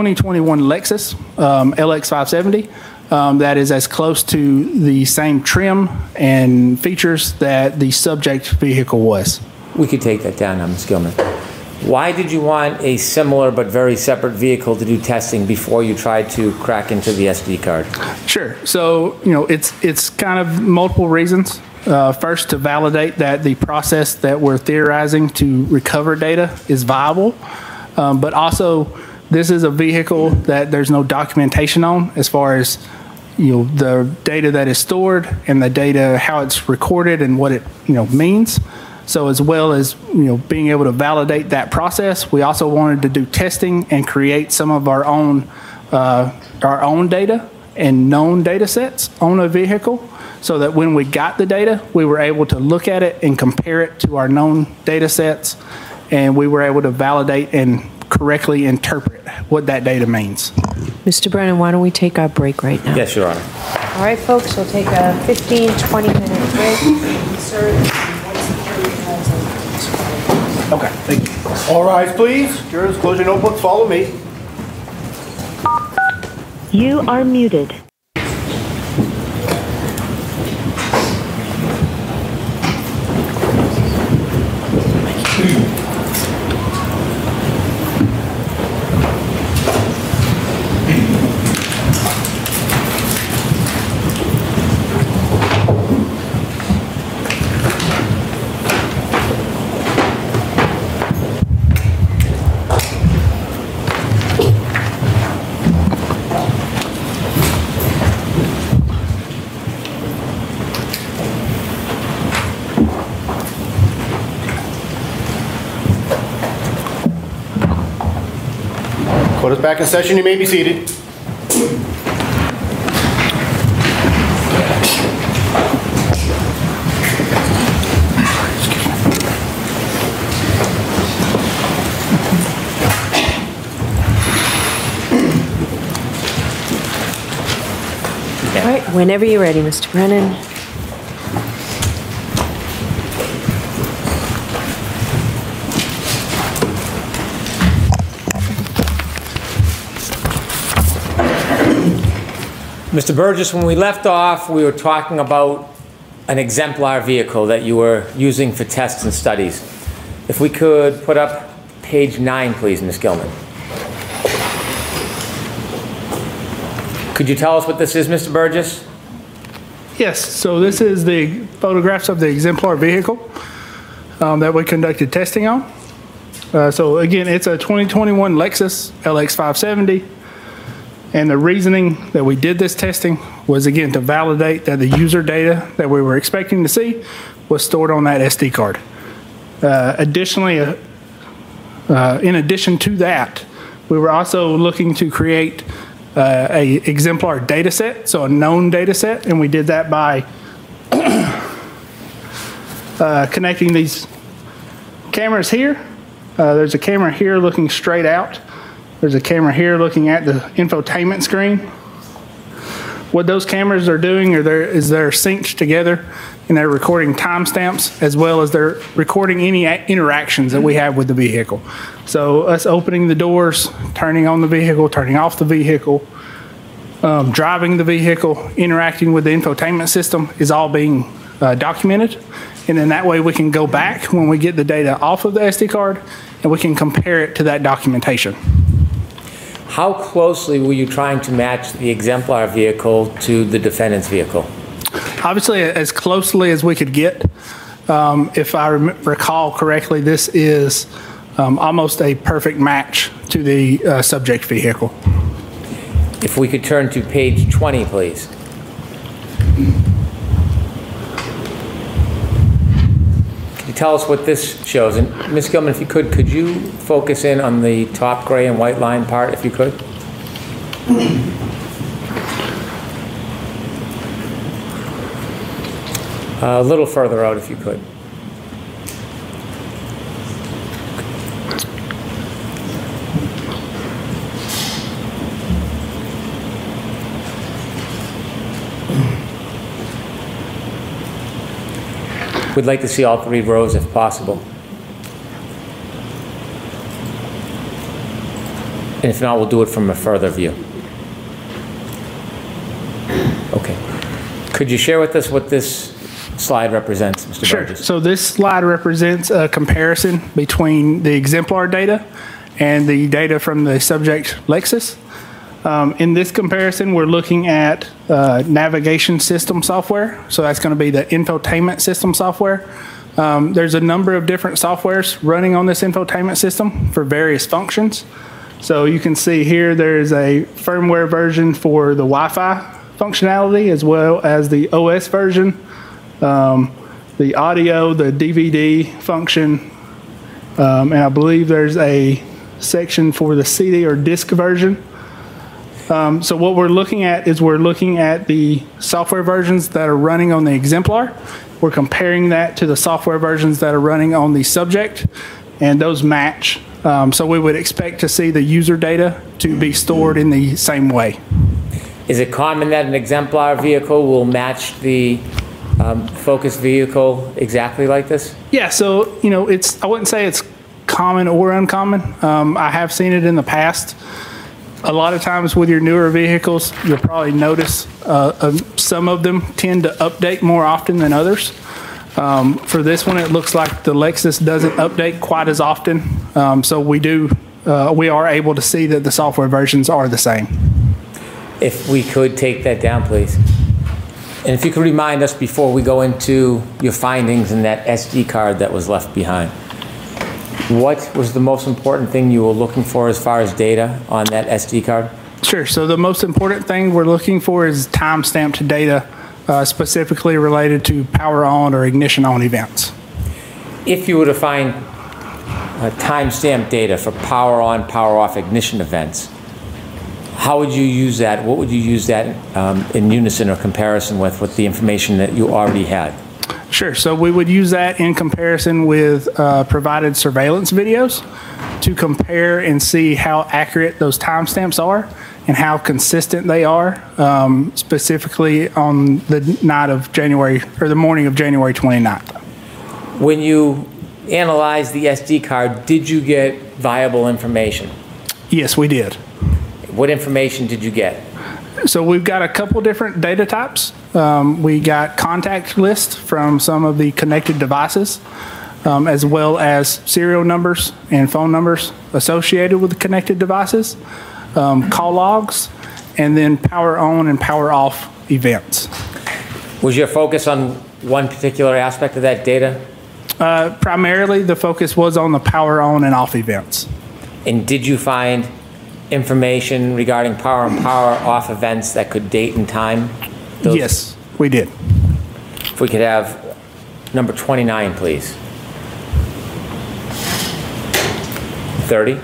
Lexus um, L X five seventy um, that is as close to the same trim and features that the subject vehicle was. We could take that down now, Miz Gilman. Why did you want a similar but very separate vehicle to do testing before you tried to crack into the S D card? Sure. So, you know, it's it's kind of multiple reasons. Uh, first, to validate that the process that we're theorizing to recover data is viable, um, but also this is a vehicle that there's no documentation on as far as you know the data that is stored and the data how it's recorded and what it you know means. So as well as you know being able to validate that process, we also wanted to do testing and create some of our own uh, our own data and known data sets on a vehicle, so that when we got the data, we were able to look at it and compare it to our known data sets, and we were able to validate and correctly interpret what that data means. Mister Brennan, why don't we take our break right now? Yes, Your Honor. All right, folks, we'll take a fifteen, twenty minute break. Sir. Okay, thank you. All rise, please. Jurors, close your notebooks, follow me. You are muted. Court is back in session. You may be seated. All right, whenever you're ready, Mister Brennan. Mister Burgess, when we left off, we were talking about an exemplar vehicle that you were using for tests and studies. If we could put up page nine, please, Miz Gilman. Could you tell us what this is, Mister Burgess? Yes, so this is the photographs of the exemplar vehicle um, that we conducted testing on. Uh, so again, it's a twenty twenty-one Lexus L X five seventy. And the reasoning that we did this testing was, again, to validate that the user data that we were expecting to see was stored on that S D card. Uh, additionally, uh, uh, in addition to that, we were also looking to create uh, a exemplar data set, so a known data set, and we did that by uh, connecting these cameras here. Uh, there's a camera here looking straight out. There's a camera here looking at the infotainment screen. What those cameras are doing are they're, is they're synced together, and they're recording timestamps as well as they're recording any interactions that we have with the vehicle. So us opening the doors, turning on the vehicle, turning off the vehicle, um, driving the vehicle, interacting with the infotainment system is all being uh, documented. And then that way we can go back when we get the data off of the S D card and we can compare it to that documentation. How closely were you trying to match the exemplar vehicle to the defendant's vehicle? Obviously, as closely as we could get. Um, if I rem- recall correctly, this is um, almost a perfect match to the uh, subject vehicle. If we could turn to page twenty, please. Can you tell us what this shows? And Miz Gilman, if you could, could you focus in on the top gray and white line part, if you could? A little further out, if you could. We'd like to see all three rows if possible. And if not, we'll do it from a further view. Okay. Could you share with us what this slide represents, Mister Sure. Burgess? So this slide represents a comparison between the exemplar data and the data from the subject Lexus. Um, in this comparison, we're looking at uh, navigation system software. So that's going to be the infotainment system software. Um, there's a number of different softwares running on this infotainment system for various functions. So you can see here there's a firmware version for the Wi-Fi functionality as well as the O S version, um, the audio, the D V D function, um, and I believe there's a section for the C D or disc version. Um, so what we're looking at is we're looking at the software versions that are running on the exemplar. We're comparing that to the software versions that are running on the subject, and those match. Um, so we would expect to see the user data to be stored in the same way. Is it common that an exemplar vehicle will match the um, Focus vehicle exactly like this? Yeah, so, you know, it's, I wouldn't say it's common or uncommon. Um, I have seen it in the past. A lot of times with your newer vehicles, you'll probably notice uh, uh, some of them tend to update more often than others. Um, for this one, it looks like the Lexus doesn't update quite as often. Um, so we do, uh, we are able to see that the software versions are the same. If we could take that down, please. And if you could remind us before we go into your findings in that S D card that was left behind. What was the most important thing you were looking for as far as data on that S D card? Sure. So the most important thing we're looking for is time-stamped data, uh, specifically related to power on or ignition on events. If you were to find uh, time-stamped data for power on, power off ignition events, how would you use that? What would you use that um, in unison or comparison with, with the information that you already had? Sure. So we would use that in comparison with uh, provided surveillance videos to compare and see how accurate those timestamps are and how consistent they are, um, specifically on the night of January or the morning of January twenty-ninth. When you analyzed the S D card, did you get viable information? Yes, we did. What information did you get? So we've got a couple different data types. Um, we got contact lists from some of the connected devices, um, as well as serial numbers and phone numbers associated with the connected devices, um, call logs, and then power on and power off events. Was your focus on one particular aspect of that data? Uh, primarily, the focus was on the power on and off events. And did you find information regarding power on, power off events that could date and time those? Yes, we did. If we could have number twenty-nine, please. thirty.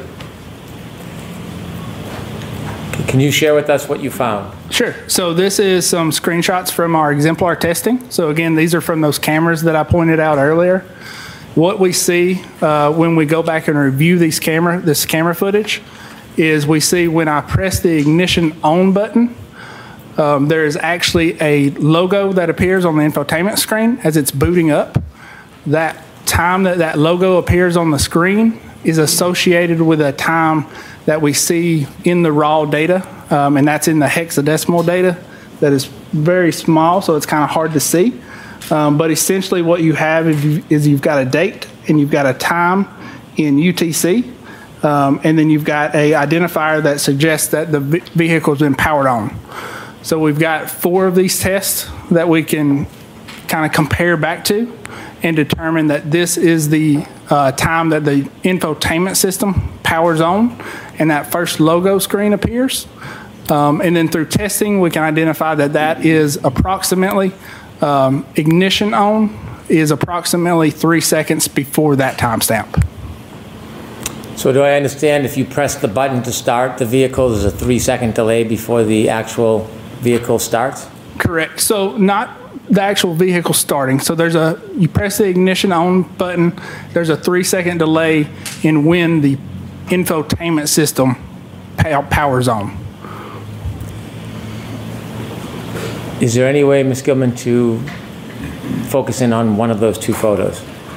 Can you share with us what you found? Sure. So this is some screenshots from our exemplar testing. So again, these are from those cameras that I pointed out earlier. What we see uh, when we go back and review these camera, this camera footage is we see when I press the ignition on button, um, there is actually a logo that appears on the infotainment screen as it's booting up. That time that that logo appears on the screen is associated with a time that we see in the raw data, um, and that's in the hexadecimal data that is very small, so it's kind of hard to see. Um, but essentially what you have is, you, is you've got a date and you've got a time in U T C, um, and then you've got a identifier that suggests that the vehicle has been powered on. So we've got four of these tests that we can kind of compare back to and determine that this is the uh, time that the infotainment system powers on and that first logo screen appears. Um, and then through testing, we can identify that that is approximately, um, ignition on is approximately three seconds before that timestamp. So do I understand if you press the button to start the vehicle, there's a three second delay before the actual vehicle starts? Correct. So not the actual vehicle starting. So there's a, you press the ignition on button, there's a three second delay in when the infotainment system powers on. Is there any way, Miz Gilman, to focus in on one of those two photos?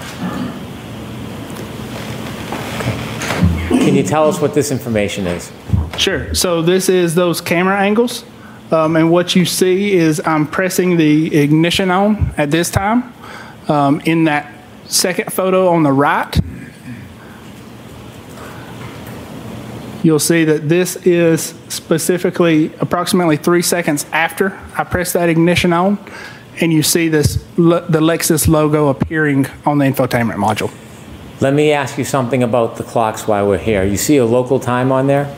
Okay. Can you tell us what this information is? Sure. So this is those camera angles. Um, and what you see is I'm pressing the ignition on at this time. Um, in that second photo on the right, you'll see that this is specifically approximately three seconds after I press that ignition on, and you see this the Lexus logo appearing on the infotainment module. Let me ask you something about the clocks while we're here. You see a local time on there?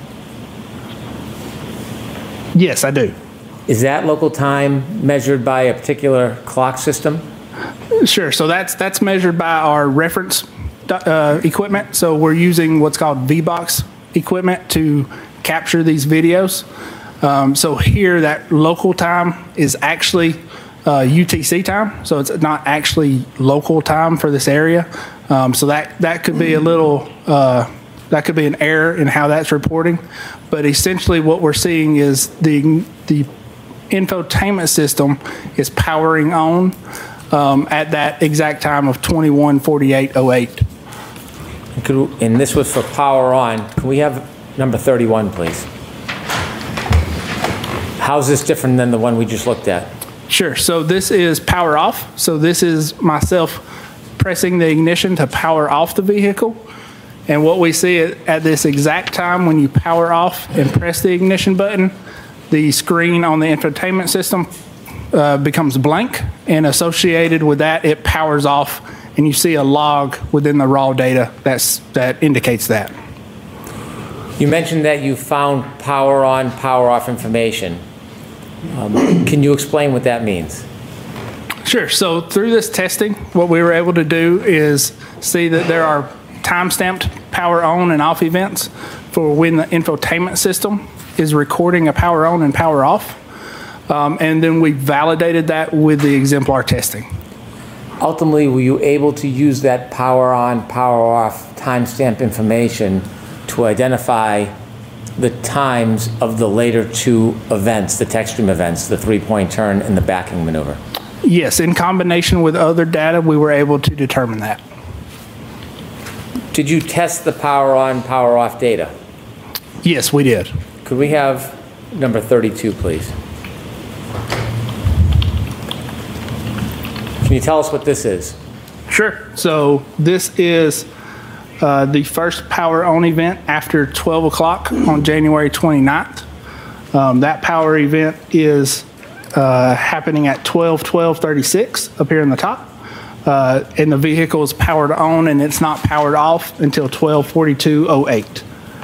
Yes, I do. Is that local time measured by a particular clock system? Sure. So that's that's measured by our reference uh, equipment. So we're using what's called V BOX equipment to capture these videos. Um, so here, that local time is actually uh, U T C time. So it's not actually local time for this area. Um, so that that could be a little. Uh, That could be an error in how that's reporting, but essentially what we're seeing is the the infotainment system is powering on um, at that exact time of twenty-one forty-eight oh eight. And this was for power on. Can we have number thirty-one, please? How's this different than the one we just looked at? Sure. So this is power off. So this is myself pressing the ignition to power off the vehicle. And what we see at this exact time when you power off and press the ignition button, the screen on the infotainment system uh, becomes blank, and associated with that, it powers off, and you see a log within the raw data that's, that indicates that. You mentioned that you found power on, power off information. Um, can you explain what that means? Sure. So through this testing, what we were able to do is see that there are time-stamped power on and off events for when the infotainment system is recording a power on and power off. Um, and then we validated that with the exemplar testing. Ultimately, were you able to use that power on, power off timestamp information to identify the times of the later two events, the tech stream events, the three-point turn and the backing maneuver? Yes, in combination with other data, we were able to determine that. Did you test the power on, power off data? Yes, we did. Could we have number thirty-two, please? Can you tell us what this is? Sure. So this is uh, the first power on event after twelve o'clock on January twenty-ninth. Um, that power event is uh, happening at twelve twelve thirty-six up here in the top. uh, and the vehicle is powered on and it's not powered off until twelve forty-two oh eight.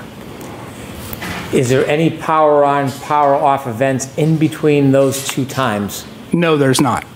Is there any power on, power off events in between those two times? No, there's not.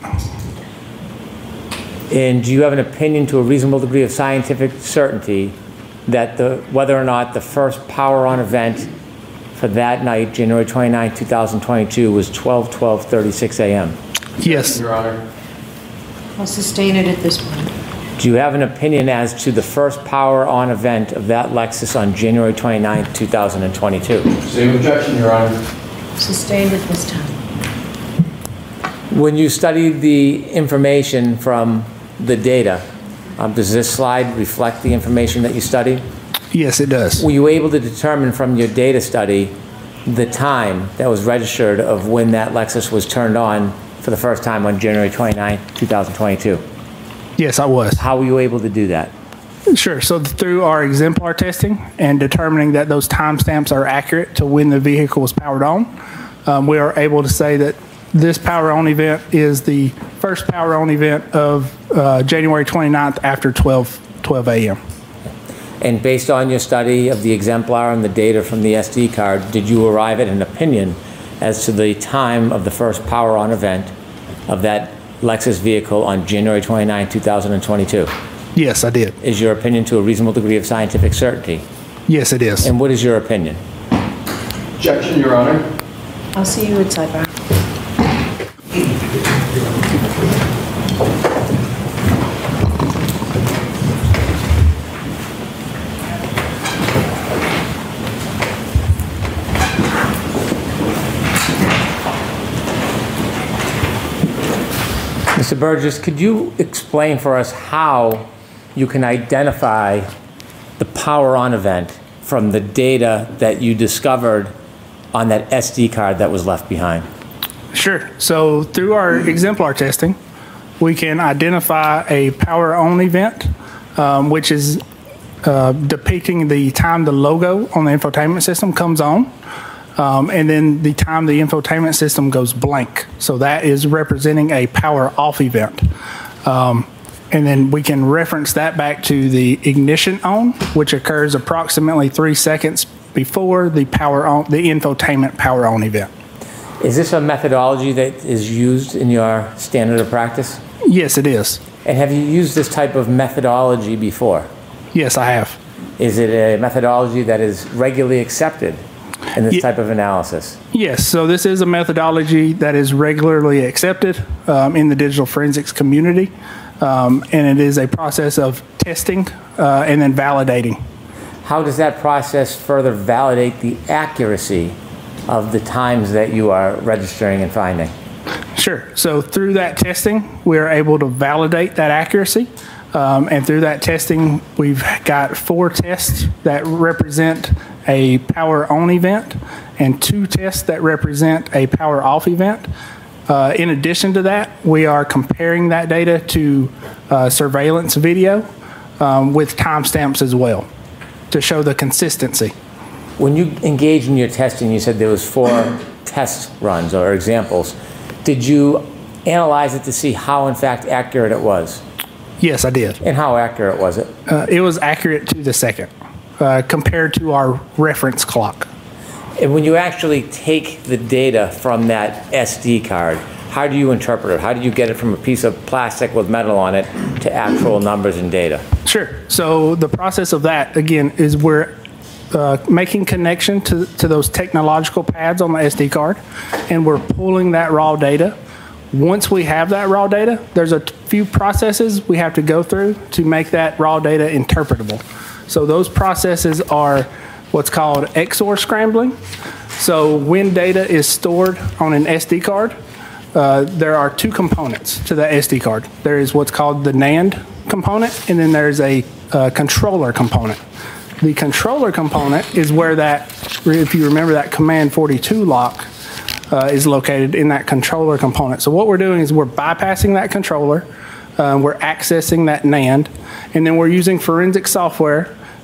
And do you have an opinion to a reasonable degree of scientific certainty that the, whether or not the first power on event for that night, January twenty-ninth, two thousand twenty-two, was twelve twelve thirty-six a m? Yes. Your Honor. I'll sustain it at this point. Do you have an opinion as to the first power on event of that Lexus on January twenty-ninth, two thousand twenty-two? Same objection, Your Honor. Sustained at this time. When you studied the information from the data, um, does this slide reflect the information that you studied? Yes, it does. Were you able to determine from your data study the time that was registered of when that Lexus was turned on for the first time on January twenty-ninth, two thousand twenty-two? Yes, I was. How were you able to do that? Sure. So through our exemplar testing and determining that those timestamps are accurate to when the vehicle was powered on, um, we are able to say that this power on event is the first power on event of uh, January twenty-ninth after twelve a m And based on your study of the exemplar and the data from the S D card, did you arrive at an opinion as to the time of the first power on event of that Lexus vehicle on January twenty-ninth, two thousand twenty-two? Yes, I did. Is your opinion to a reasonable degree of scientific certainty? Yes, it is. And what is your opinion? Objection, Your Honor. I'll see you at sidebar. Mister Burgess, could you explain for us how you can identify the power on event from the data that you discovered on that S D card that was left behind? Sure. So through our exemplar testing, we can identify a power on event, um, which is uh, depicting the time the logo on the infotainment system comes on. Um, and then the time the infotainment system goes blank. So that is representing a power off event. Um, and then we can reference that back to the ignition on, which occurs approximately three seconds before the power on, the infotainment power on event. Is this a methodology that is used in your standard of practice? Yes, it is. And have you used this type of methodology before? Yes, I have. Is it a methodology that is regularly accepted in this type of analysis? Yes, so this is a methodology that is regularly accepted um, in the digital forensics community, um, and it is a process of testing uh, and then validating. How does that process further validate the accuracy of the times that you are registering and finding? Sure, so through that testing, we are able to validate that accuracy. Um, and through that testing, we've got four tests that represent a power on event and two tests that represent a power off event. Uh, in addition to that, we are comparing that data to uh, surveillance video um, with timestamps as well to show the consistency. When you engaged in your testing, you said there was four test runs or examples. Did you analyze it to see how, in fact, accurate it was? Yes, I did. And how accurate was it? Uh, it was accurate to the second uh, compared to our reference clock. And when you actually take the data from that S D card, how do you interpret it? How do you get it from a piece of plastic with metal on it to actual numbers and data? Sure. So the process of that, again, is we're uh, making connection to, to those technological pads on the S D card, and we're pulling that raw data. Once we have that raw data, there's a few processes we have to go through to make that raw data interpretable. So those processes are what's called X O R scrambling. So when data is stored on an S D card, uh, there are two components to the S D card. There is what's called the NAND component, and then there's a uh, controller component. The controller component is where that, if you remember that command forty-two lock, Uh, is located in that controller component. So what we're doing is we're bypassing that controller, uh, we're accessing that NAND, and then we're using forensic software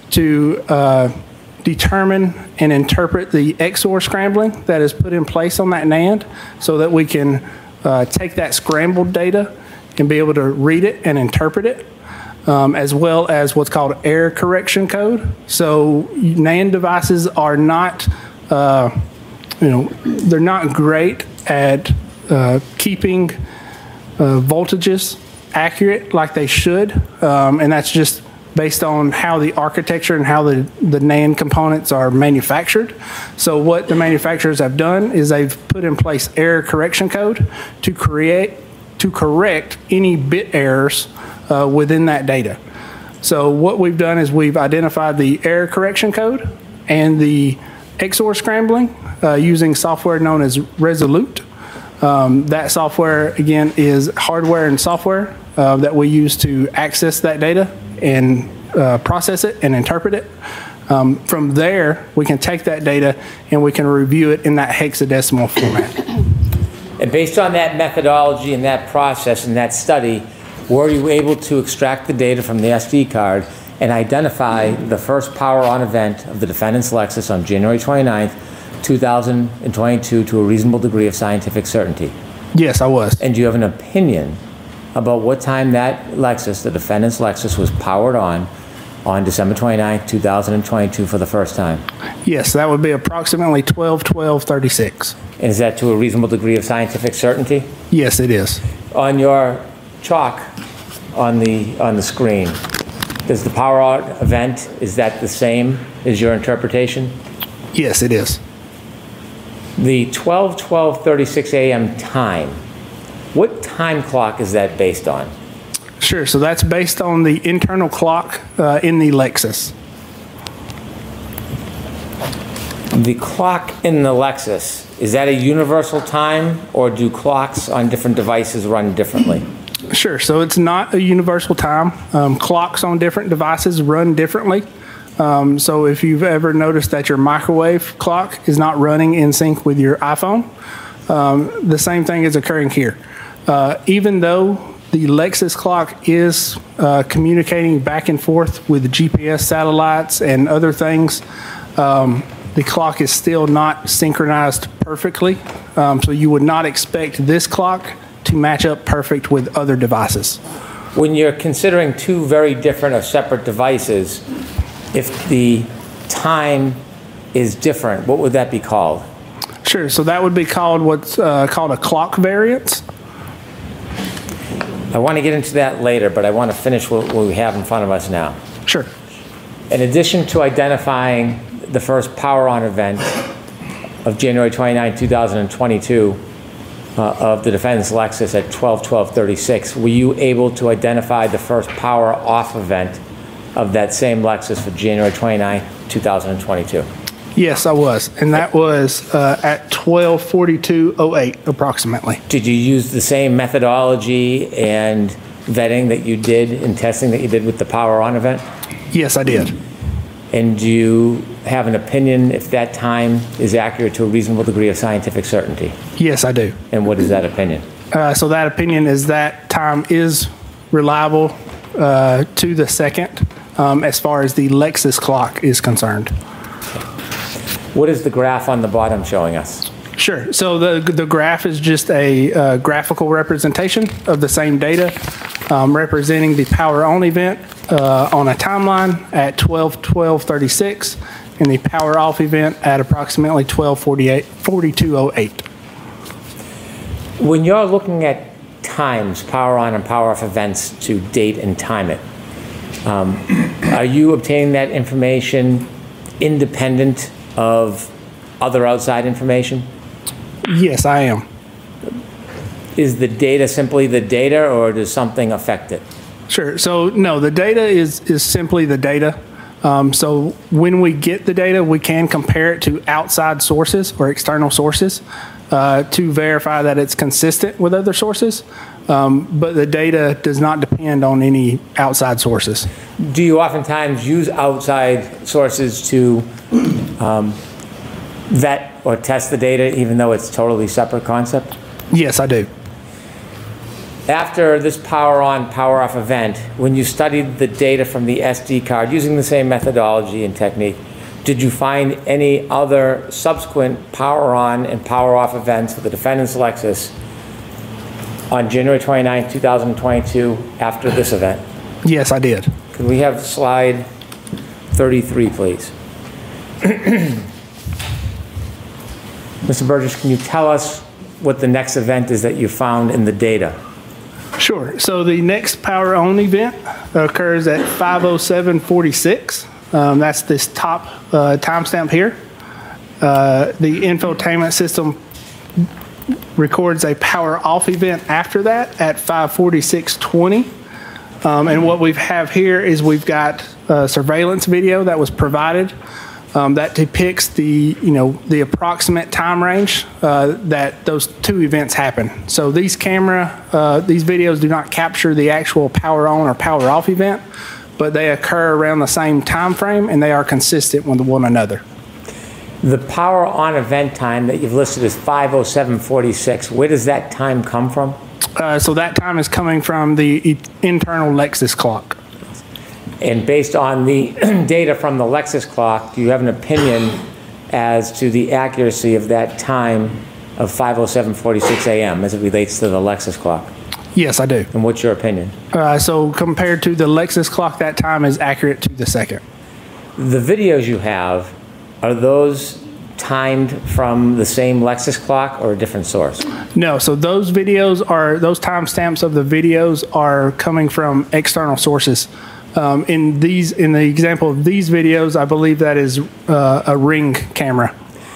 to uh, determine and interpret the X O R scrambling that is put in place on that NAND so that we can uh, take that scrambled data and be able to read it and interpret it, um, as well as what's called error correction code. So NAND devices are not, uh, you know, they're not great at uh, keeping uh, voltages accurate like they should, um, and that's just based on how the architecture and how the, the NAND components are manufactured. So what the manufacturers have done is they've put in place error correction code to create, to correct any bit errors uh, within that data. So what we've done is we've identified the error correction code and the X O R scrambling uh, using software known as Resolute. Um, that software, again, is hardware and software uh, that we use to access that data and uh, process it and interpret it. Um, from there, we can take that data and we can review it in that hexadecimal format. And based on that methodology and that process and that study, were you able to extract the data from the S D card and identify the first power-on event of the defendant's Lexus on January twenty-ninth, two thousand twenty-two to a reasonable degree of scientific certainty? Yes, I was. And do you have an opinion about what time that Lexus, the defendant's Lexus, was powered on on December twenty-ninth, two thousand twenty-two for the first time? Yes, that would be approximately twelve twelve thirty-six. And is that to a reasonable degree of scientific certainty? Yes, it is. On your chalk on the on the screen, does the power out event, is that the same as your interpretation? Yes, it is. The twelve twelve thirty-six a m time, what time clock is that based on? Sure, so that's based on the internal clock uh, in the Lexus. The clock in the Lexus, is that a universal time, or do clocks on different devices run differently? Sure, so it's not a universal time. Um, clocks on different devices run differently. Um, so if you've ever noticed that your microwave clock is not running in sync with your iPhone, um, the same thing is occurring here. Uh, even though the Lexus clock is uh, communicating back and forth with the G P S satellites and other things, um, the clock is still not synchronized perfectly. Um, so you would not expect this clock to match up perfect with other devices. When you're considering two very different or separate devices, if the time is different, what would that be called? Sure, so that would be called what's uh, called a clock variance. I want to get into that later, but I want to finish what, what we have in front of us now. Sure. In addition to identifying the first power-on event of January twenty-ninth, two thousand twenty-two uh, of the defendant's Lexus at twelve twelve thirty-six, were you able to identify the first power-off event of that same Lexus for January twenty-ninth, two thousand twenty-two? Yes, I was, and that was uh, at twelve forty-two oh eight approximately. Did you use the same methodology and vetting that you did in testing that you did with the power-on event? Yes, I did. And do you have an opinion if that time is accurate to a reasonable degree of scientific certainty? Yes, I do. And what is that opinion? Uh, so that opinion is that time is reliable uh, to the second um, as far as the Lexus clock is concerned. What is the graph on the bottom showing us? Sure. So the the graph is just a uh, graphical representation of the same data, um, representing the power on event uh, on a timeline at twelve twelve thirty-six, and the power off event at approximately twelve forty-eight forty-two oh eight. When you're looking at times, power on and power off events to date and time it, um, are you obtaining that information independent of other outside information? Yes, I am. Is the data simply the data, or does something affect it? Sure. So no, the data is is simply the data. Um, so when we get the data, we can compare it to outside sources or external sources uh, to verify that it's consistent with other sources. Um, but the data does not depend on any outside sources. Do you oftentimes use outside sources to um, vet or test the data, even though it's totally separate concept? Yes, I do. After this power on, power off event, when you studied the data from the S D card using the same methodology and technique, did you find any other subsequent power on and power off events for the defendant's Lexus on January twenty-ninth, two thousand twenty-two, after this event? Yes, I did. Could we have slide thirty-three, please? Mister Burgess, can you tell us what the next event is that you found in the data? Sure. So the next power on event occurs at five oh seven forty-six. Um, that's this top uh, timestamp here. Uh, the infotainment system records a power off event after that at five forty-six twenty. Um, and what we have here is we've got a surveillance video that was provided um, that depicts the, you know, the approximate time range uh, that those two events happen. So these camera, uh, these videos do not capture the actual power on or power off event, but they occur around the same time frame and they are consistent with one another. The power on event time that you've listed as five oh seven forty-six, where does that time come from? Uh, so that time is coming from the e- internal Lexus clock. And based on the data from the Lexus clock, do you have an opinion as to the accuracy of that time of five oh seven forty-six a m as it relates to the Lexus clock? Yes, I do. And what's your opinion? Uh, so compared to the Lexus clock, that time is accurate to the second. The videos you have, are those timed from the same Lexus clock or a different source? No, so those videos are, those timestamps of the videos are coming from external sources. Um, in these, in the example of these videos, I believe that is uh, a Ring camera.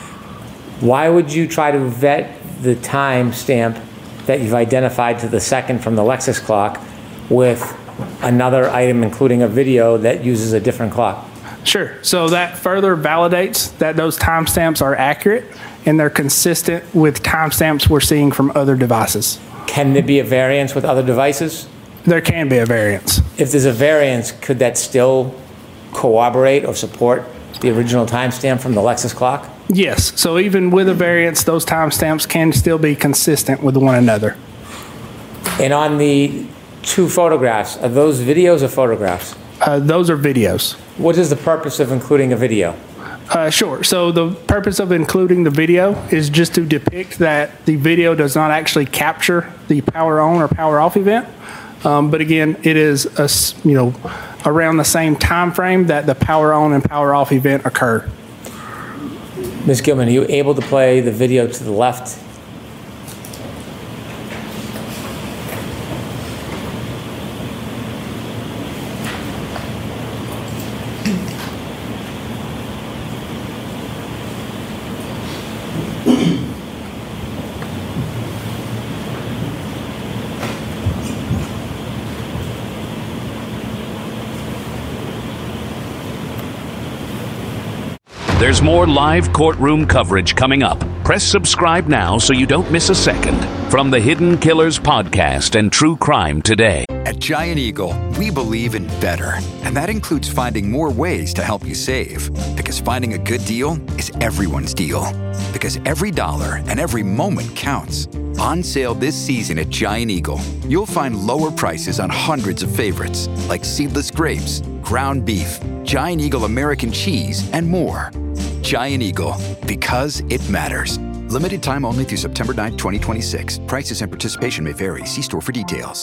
Why would you try to vet the time stamp that you've identified to the second from the Lexus clock with another item, including a video that uses a different clock? Sure. So that further validates that those timestamps are accurate and they're consistent with timestamps we're seeing from other devices. Can there be a variance with other devices? There can be a variance. If there's a variance, could that still corroborate or support the original timestamp from the Lexus clock? Yes. So even with a variance, those timestamps can still be consistent with one another. And on the two photographs, are those videos or photographs? Uh, those are videos. What is the purpose of including a video? Uh, sure. So the purpose of including the video is just to depict that the video does not actually capture the power on or power off event. Um, but again, it is a, you know, around the same time frame that the power on and power off event occur. Miz Gilman, are you able to play the video to the left? There's more live courtroom coverage coming up. Press subscribe now so you don't miss a second. From the Hidden Killers podcast and True Crime Today. At Giant Eagle, we believe in better. And that includes finding more ways to help you save. Because finding a good deal is everyone's deal. Because every dollar and every moment counts. On sale this season at Giant Eagle, you'll find lower prices on hundreds of favorites like seedless grapes, ground beef, Giant Eagle American cheese, and more. Giant Eagle, because it matters. Limited time only through September ninth, twenty twenty-six. Prices and participation may vary. See store for details.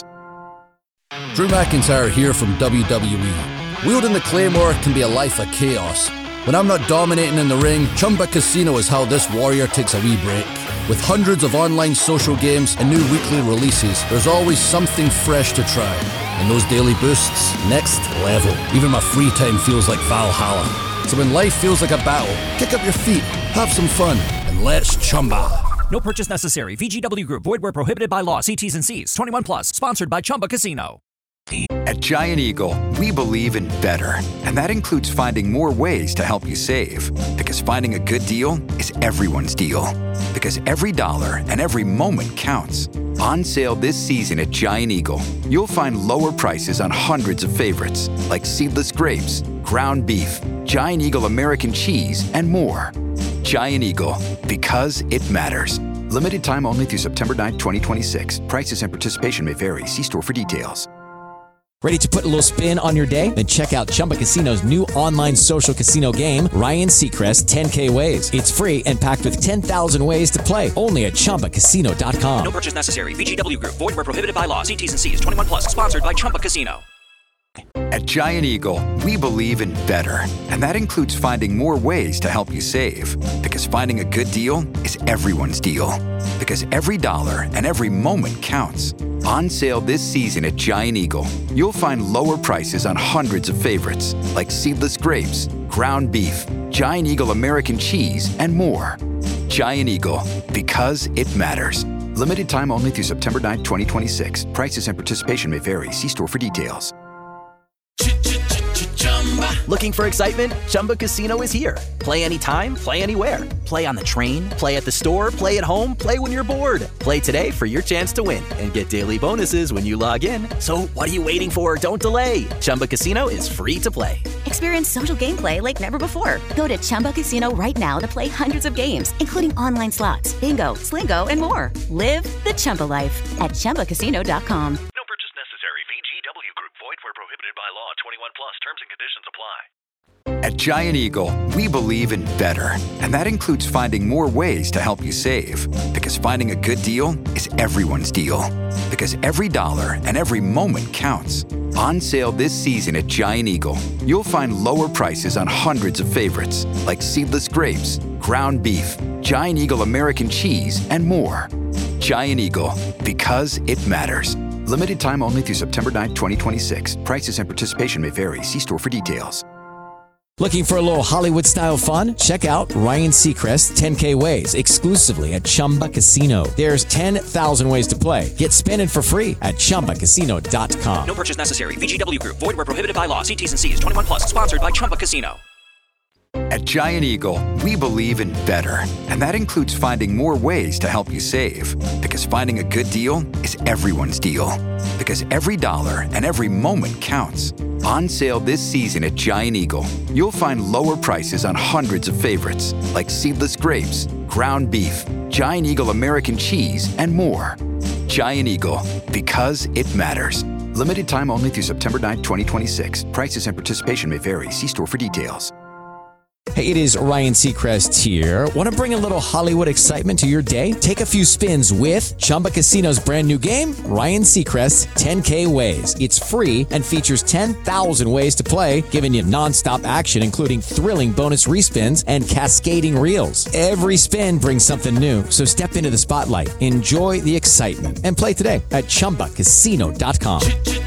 Drew McIntyre here from W W E. Wielding the Claymore can be a life of chaos. When I'm not dominating in the ring, Chumba Casino is how this warrior takes a wee break. With hundreds of online social games and new weekly releases, there's always something fresh to try. And those daily boosts, next level. Even my free time feels like Valhalla. So when life feels like a battle, kick up your feet, have some fun, and let's Chumba. No purchase necessary. V G W Group. Void where prohibited by law. See T's and C's. twenty-one plus. Sponsored by Chumba Casino. At Giant Eagle, we believe in better. And that includes finding more ways to help you save. Because finding a good deal is everyone's deal. Because every dollar and every moment counts. On sale this season at Giant Eagle, you'll find lower prices on hundreds of favorites like seedless grapes, ground beef, Giant Eagle American cheese, and more. Giant Eagle, because it matters. Limited time only through September ninth, twenty twenty-six. Prices and participation may vary. See store for details. Ready to put a little spin on your day? Then check out Chumba Casino's new online social casino game, Ryan Seacrest ten K Ways. It's free and packed with ten thousand ways to play, only at Chumba Casino dot com. No purchase necessary. V G W Group. Void where prohibited by law. See T's and C's. twenty-one plus. Sponsored by Chumba Casino. At Giant Eagle, we believe in better, and that includes finding more ways to help you save. Because finding a good deal is everyone's deal. Because every dollar and every moment counts. On sale this season at Giant Eagle, you'll find lower prices on hundreds of favorites, like seedless grapes, ground beef, Giant Eagle American cheese, and more. Giant Eagle, because it matters. Limited time only through September ninth, twenty twenty-six. Prices and participation may vary. See store for details. Looking for excitement? Chumba Casino is here. Play anytime, play anywhere. Play on the train, play at the store, play at home, play when you're bored. Play today for your chance to win and get daily bonuses when you log in. So what are you waiting for? Don't delay. Chumba Casino is free to play. Experience social gameplay like never before. Go to Chumba Casino right now to play hundreds of games, including online slots, bingo, Slingo, and more. Live the Chumba life at Chumba Casino dot com. No purchase necessary. V G W Group. Void where prohibited by law. twenty-one plus. Terms and conditions apply. At Giant Eagle, we believe in better, and that includes finding more ways to help you save. Because finding a good deal is everyone's deal. Because every dollar and every moment counts. On sale this season at Giant Eagle, you'll find lower prices on hundreds of favorites, like seedless grapes, ground beef, Giant Eagle American cheese, and more. Giant Eagle, because it matters. Limited time only through September ninth, twenty twenty-six. Prices and participation may vary. See store for details. Looking for a little Hollywood-style fun? Check out Ryan Seacrest ten K Ways exclusively at Chumba Casino. There's ten thousand ways to play. Get spinning for free at Chumba Casino dot com. No purchase necessary. V G W Group. Void where prohibited by law. See T's and C's. twenty-one plus. Sponsored by Chumba Casino. At Giant Eagle, we believe in better, and that includes finding more ways to help you save. Because finding a good deal is everyone's deal. Because every dollar and every moment counts. On sale this season at Giant Eagle, you'll find lower prices on hundreds of favorites, like seedless grapes, ground beef, Giant Eagle American cheese, and more. Giant Eagle, because it matters. Limited time only through September ninth, twenty twenty-six. Prices and participation may vary. See store for details. Hey, it is Ryan Seacrest here. Want to bring a little Hollywood excitement to your day? Take a few spins with Chumba Casino's brand new game, Ryan Seacrest ten K Ways. It's free and features ten thousand ways to play, giving you nonstop action, including thrilling bonus respins and cascading reels. Every spin brings something new, so step into the spotlight, enjoy the excitement, and play today at Chumba Casino dot com.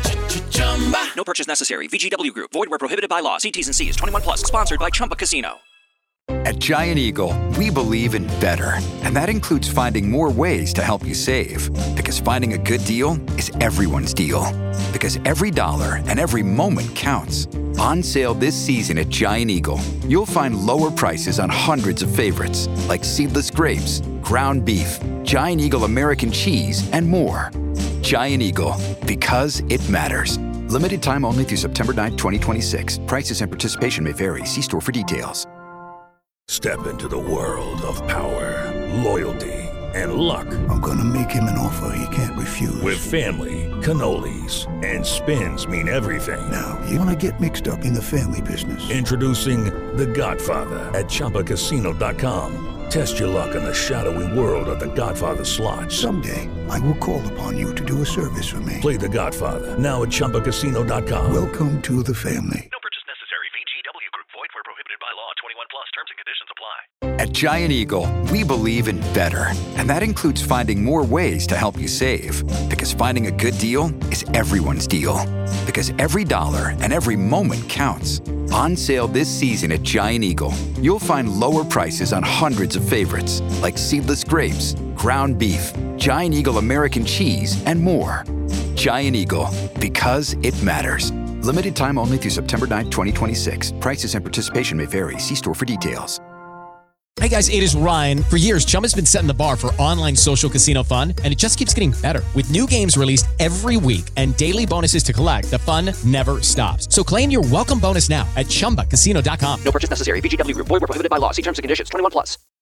No purchase necessary. V G W Group. Void where prohibited by law. See T's and C's. twenty-one plus. Sponsored by Chumba Casino. At Giant Eagle, we believe in better, and that includes finding more ways to help you save. Because finding a good deal is everyone's deal. Because every dollar and every moment counts. On sale this season at Giant Eagle, you'll find lower prices on hundreds of favorites, like seedless grapes, ground beef, Giant Eagle American cheese, and more. Giant Eagle, because it matters. Limited time only through September ninth, twenty twenty-six. Prices and participation may vary. See store for details. Step into the world of power, loyalty, and luck. I'm gonna make him an offer he can't refuse. With family, cannolis, and spins mean everything. Now, you wanna get mixed up in the family business. Introducing The Godfather at Chumba Casino dot com. Test your luck in the shadowy world of The Godfather slot. Someday, I will call upon you to do a service for me. Play The Godfather now at Chumba Casino dot com. Welcome to the family. No purchase necessary. V G W Group. Void where prohibited by law. twenty-one plus. Terms and conditions apply. At Giant Eagle, we believe in better, and that includes finding more ways to help you save. Because finding a good deal is everyone's deal. Because every dollar and every moment counts. On sale this season at Giant Eagle, you'll find lower prices on hundreds of favorites, like seedless grapes, ground beef, Giant Eagle American cheese, and more. Giant Eagle, because it matters. Limited time only through September ninth, twenty twenty-six. Prices and participation may vary. See store for details. Hey guys, it is Ryan. For years, Chumba's been setting the bar for online social casino fun, and it just keeps getting better. With new games released every week and daily bonuses to collect, the fun never stops. So claim your welcome bonus now at Chumba Casino dot com. No purchase necessary. V G W Group. Void where prohibited by law. See terms and conditions. twenty-one plus.